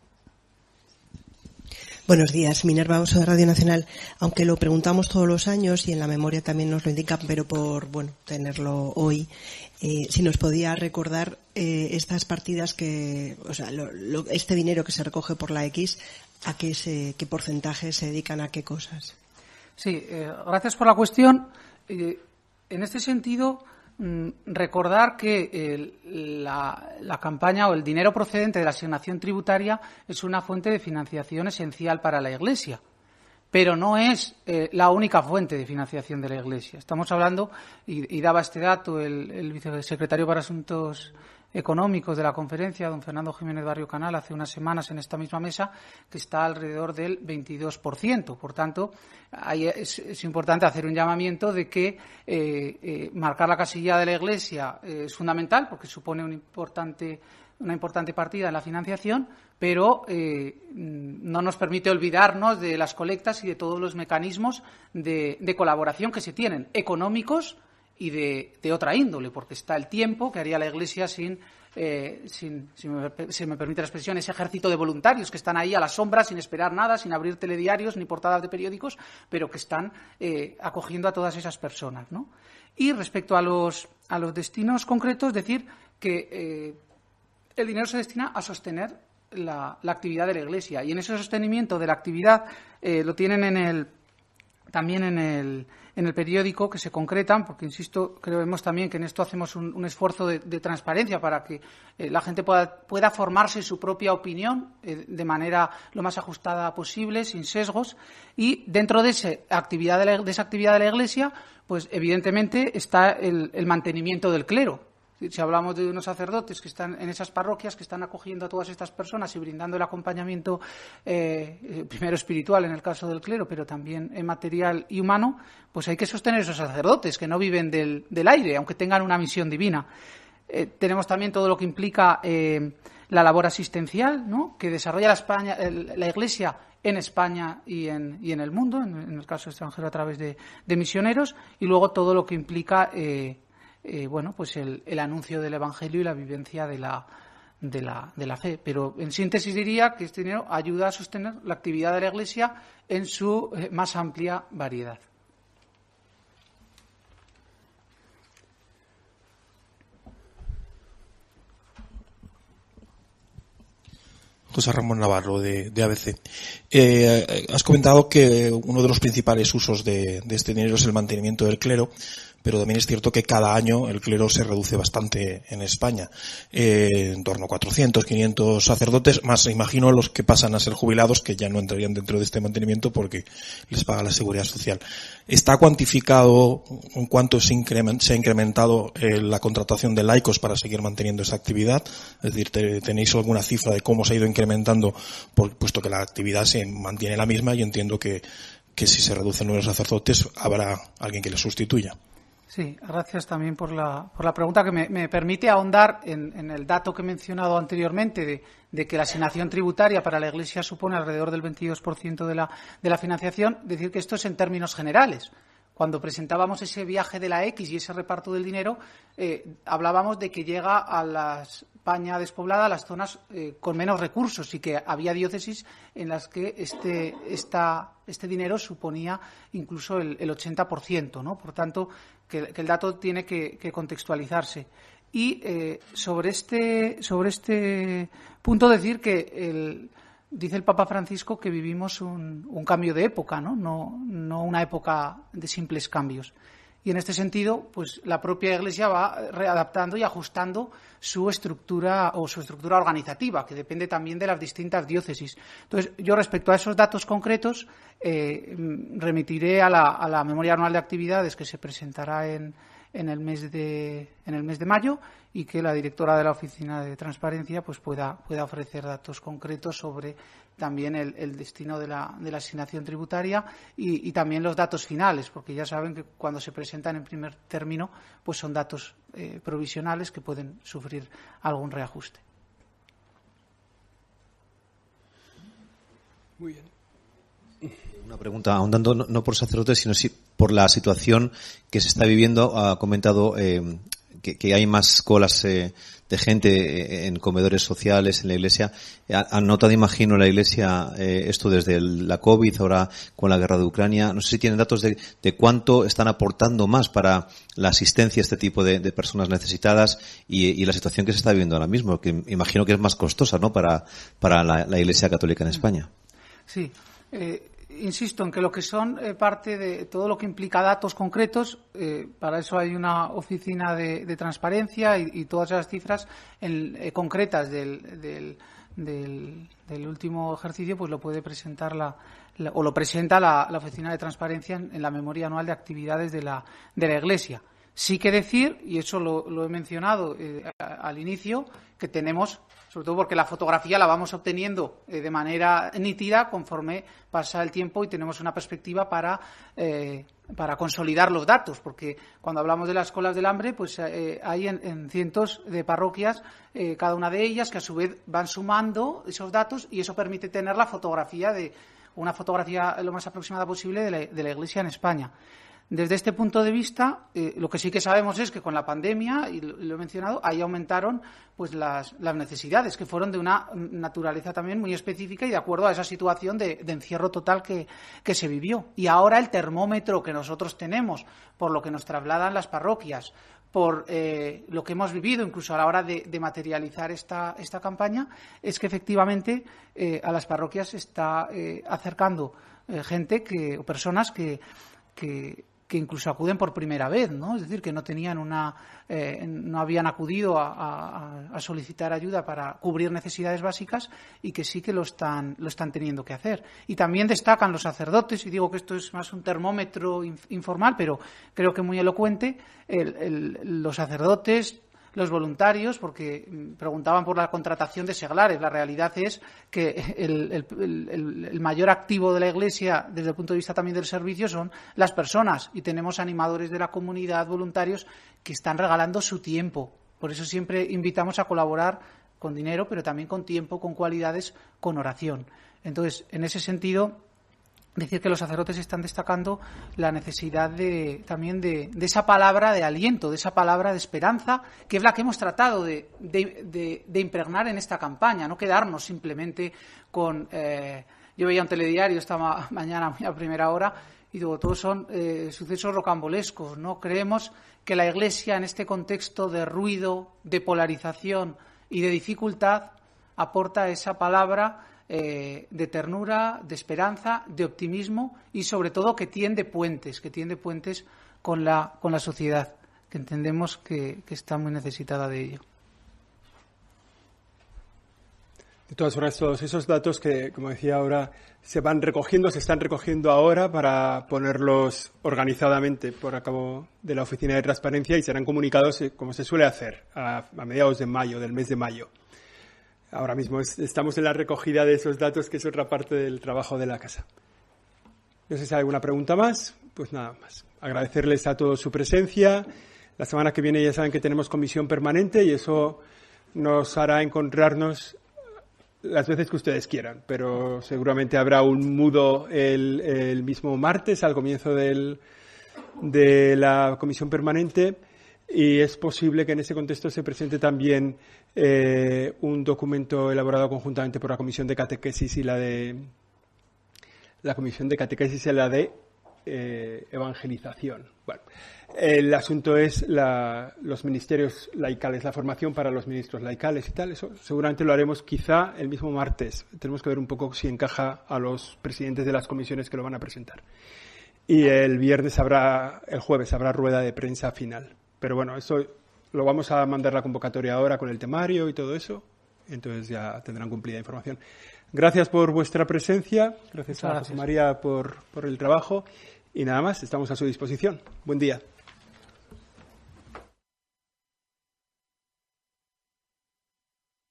Buenos días, Minerva Oso de Radio Nacional. Aunque lo preguntamos todos los años y en la memoria también nos lo indican, pero por bueno tenerlo hoy, eh, si nos podía recordar eh, estas partidas que, o sea, lo, lo, este dinero que se recoge por la X, a qué se, qué porcentaje se dedican a qué cosas. Sí, eh, gracias por la cuestión. Eh, en este sentido, mmm, recordar que el, la, la campaña o el dinero procedente de la asignación tributaria es una fuente de financiación esencial para la Iglesia, pero no es eh, la única fuente de financiación de la Iglesia. Estamos hablando, y, y daba este dato el, el vicesecretario para Asuntos Económicos de la conferencia, don Fernando Jiménez Barrio Canal, hace unas semanas en esta misma mesa, que está alrededor del veintidós por ciento. Por tanto, ahí es, es importante hacer un llamamiento de que eh, eh, marcar la casilla de la Iglesia eh, es fundamental, porque supone un importante, una importante partida en la financiación, pero eh, no nos permite olvidarnos de las colectas y de todos los mecanismos de, de colaboración que se tienen, económicos y de, de otra índole, porque está el tiempo que haría la Iglesia sin, eh, sin si me, si me permite la expresión, ese ejército de voluntarios que están ahí a la sombra, sin esperar nada, sin abrir telediarios ni portadas de periódicos, pero que están eh, acogiendo a todas esas personas, ¿no? Y respecto a los, a los destinos concretos, decir que eh, el dinero se destina a sostener la, la actividad de la Iglesia, y en ese sostenimiento de la actividad eh, lo tienen en el también en el, en el periódico, que se concretan, porque, insisto, creemos también que en esto hacemos un, un esfuerzo de, de transparencia para que eh, la gente pueda, pueda formarse su propia opinión eh, de manera lo más ajustada posible, sin sesgos, y dentro de, ese actividad de, la, de esa actividad de la Iglesia, pues evidentemente está el, el mantenimiento del clero. Si hablamos de unos sacerdotes que están en esas parroquias, que están acogiendo a todas estas personas y brindando el acompañamiento eh, primero espiritual en el caso del clero, pero también eh, material y humano, pues hay que sostener esos sacerdotes que no viven del, del aire, aunque tengan una misión divina. Eh, tenemos también todo lo que implica eh, la labor asistencial, ¿no?, que desarrolla la, España, el, la Iglesia en España y en, y en el mundo, en, en el caso extranjero a través de, de misioneros, y luego todo lo que implica eh, Eh, bueno, pues el, el anuncio del Evangelio y la vivencia de la, de la, de la fe. Pero, en síntesis, diría que este dinero ayuda a sostener la actividad de la Iglesia en su eh, más amplia variedad. José Ramón Navarro, de, de A B C. Eh, has comentado que uno de los principales usos de, de este dinero es el mantenimiento del clero, pero también es cierto que cada año el clero se reduce bastante en España, eh, en torno a cuatrocientos, quinientos sacerdotes, más imagino los que pasan a ser jubilados, que ya no entrarían dentro de este mantenimiento porque les paga la Seguridad Social. ¿Está cuantificado en cuánto se, increment, se ha incrementado eh, la contratación de laicos para seguir manteniendo esa actividad? Es decir, te, ¿tenéis alguna cifra de cómo se ha ido incrementando, por, puesto que la actividad se mantiene la misma, y entiendo que, que si se reduce el número de sacerdotes habrá alguien que les sustituya? Sí, gracias también por la, por la pregunta, que me, me permite ahondar en, en el dato que he mencionado anteriormente de, de que la asignación tributaria para la Iglesia supone alrededor del veintidós por ciento de la, de la financiación. Decir que esto es en términos generales. Cuando presentábamos ese viaje de la X y ese reparto del dinero, eh, hablábamos de que llega a la España despoblada, a las zonas eh, con menos recursos, y que había diócesis en las que este, esta, este dinero suponía incluso el, el ochenta por ciento, ¿no? Por tanto, que, que el dato tiene que, que contextualizarse. Y eh, sobre este, sobre este punto decir que el... Dice el Papa Francisco que vivimos un, un cambio de época, ¿no? No, no una época de simples cambios. Y en este sentido, pues la propia Iglesia va readaptando y ajustando su estructura o su estructura organizativa, que depende también de las distintas diócesis. Entonces, yo respecto a esos datos concretos, eh, remitiré a la, a la memoria anual de actividades que se presentará en, en el mes de en el mes de mayo, y que la directora de la Oficina de Transparencia pues pueda pueda ofrecer datos concretos sobre también el, el destino de la, de la asignación tributaria y, y también los datos finales, porque ya saben que cuando se presentan en primer término pues son datos eh, provisionales que pueden sufrir algún reajuste. Muy bien. Una pregunta, ahondando no, no por sacerdotes, sino si por la situación que se está viviendo. Ha comentado eh, que, que hay más colas eh, de gente en comedores sociales, en la iglesia. ¿Han notado, imagino, la iglesia eh, esto desde el, la COVID, ahora con la guerra de Ucrania? No sé si tienen datos de, de cuánto están aportando más para la asistencia a este tipo de, de personas necesitadas y, y la situación que se está viviendo ahora mismo, que imagino que es más costosa, ¿no?, para, para la, la Iglesia Católica en España. Sí. Eh, insisto en que lo que son eh, parte de todo lo que implica datos concretos, eh, para eso hay una oficina de, de transparencia y, y todas esas cifras en, eh, concretas del, del, del, del último ejercicio, pues lo puede presentar la, la o lo presenta la, la oficina de transparencia en, en la memoria anual de actividades de la, de la Iglesia. Sí que decir, y eso lo, lo he mencionado eh, al inicio, que tenemos, sobre todo porque la fotografía la vamos obteniendo eh, de manera nítida conforme pasa el tiempo y tenemos una perspectiva para, eh, para consolidar los datos, porque cuando hablamos de las colas del hambre, pues eh, hay en, en cientos de parroquias, eh, cada una de ellas, que a su vez van sumando esos datos y eso permite tener la fotografía de una fotografía lo más aproximada posible de la, de la Iglesia en España. Desde este punto de vista, eh, lo que sí que sabemos es que con la pandemia, y lo, lo he mencionado, ahí aumentaron pues las, las necesidades, que fueron de una naturaleza también muy específica y de acuerdo a esa situación de, de encierro total que, que se vivió. Y ahora el termómetro que nosotros tenemos, por lo que nos trasladan las parroquias, por eh, lo que hemos vivido, incluso a la hora de, de materializar esta, esta campaña, es que efectivamente eh, a las parroquias se está eh, acercando eh, gente que, o personas que, que que incluso acuden por primera vez, ¿no? Es decir, que no tenían una, eh, no habían acudido a, a, a solicitar ayuda para cubrir necesidades básicas y que sí que lo están, lo están teniendo que hacer. Y también destacan los sacerdotes, y digo que esto es más un termómetro inf- informal, pero creo que muy elocuente, el, el, los sacerdotes, los voluntarios, porque preguntaban por la contratación de seglares. La realidad es que el, el, el, el mayor activo de la Iglesia, desde el punto de vista también del servicio, son las personas. Y tenemos animadores de la comunidad, voluntarios, que están regalando su tiempo. Por eso siempre invitamos a colaborar con dinero, pero también con tiempo, con cualidades, con oración. Entonces, en ese sentido, decir que los sacerdotes están destacando la necesidad de, también de, de esa palabra de aliento, de esa palabra de esperanza, que es la que hemos tratado de, de, de, de impregnar en esta campaña, no quedarnos simplemente con... Eh, yo veía un telediario esta ma- mañana a primera hora y digo, todos son eh, sucesos rocambolescos, ¿no? Creemos que la Iglesia en este contexto de ruido, de polarización y de dificultad aporta esa palabra Eh, de ternura, de esperanza, de optimismo y sobre todo que tiende puentes, que tiende puentes con la, con la sociedad, que entendemos que, que está muy necesitada de ello. De todas formas, todos esos datos que, como decía ahora, se van recogiendo, se están recogiendo ahora para ponerlos organizadamente por a cabo de la Oficina de Transparencia y serán comunicados, como se suele hacer, a, a mediados de mayo, del mes de mayo. Ahora mismo es, estamos en la recogida de esos datos, que es otra parte del trabajo de la casa. No sé si hay alguna pregunta más. Pues nada más. Agradecerles a todos su presencia. La semana que viene ya saben que tenemos comisión permanente y eso nos hará encontrarnos las veces que ustedes quieran. Pero seguramente habrá un mudo el, el mismo martes al comienzo del, de la comisión permanente. Y es posible que en ese contexto se presente también eh, un documento elaborado conjuntamente por la Comisión de Catequesis y la de la Comisión de Catequesis y la de eh, Evangelización. Bueno, el asunto es la, los ministerios laicales, la formación para los ministros laicales y tal. Eso seguramente lo haremos quizá el mismo martes. Tenemos que ver un poco si encaja a los presidentes de las comisiones que lo van a presentar. Y el viernes habrá, el jueves habrá rueda de prensa final. Pero bueno, eso lo vamos a mandar la convocatoria ahora con el temario y todo eso. Entonces ya tendrán cumplida información. Gracias por vuestra presencia. Gracias a José María por, por el trabajo. Y nada más, estamos a su disposición. Buen día.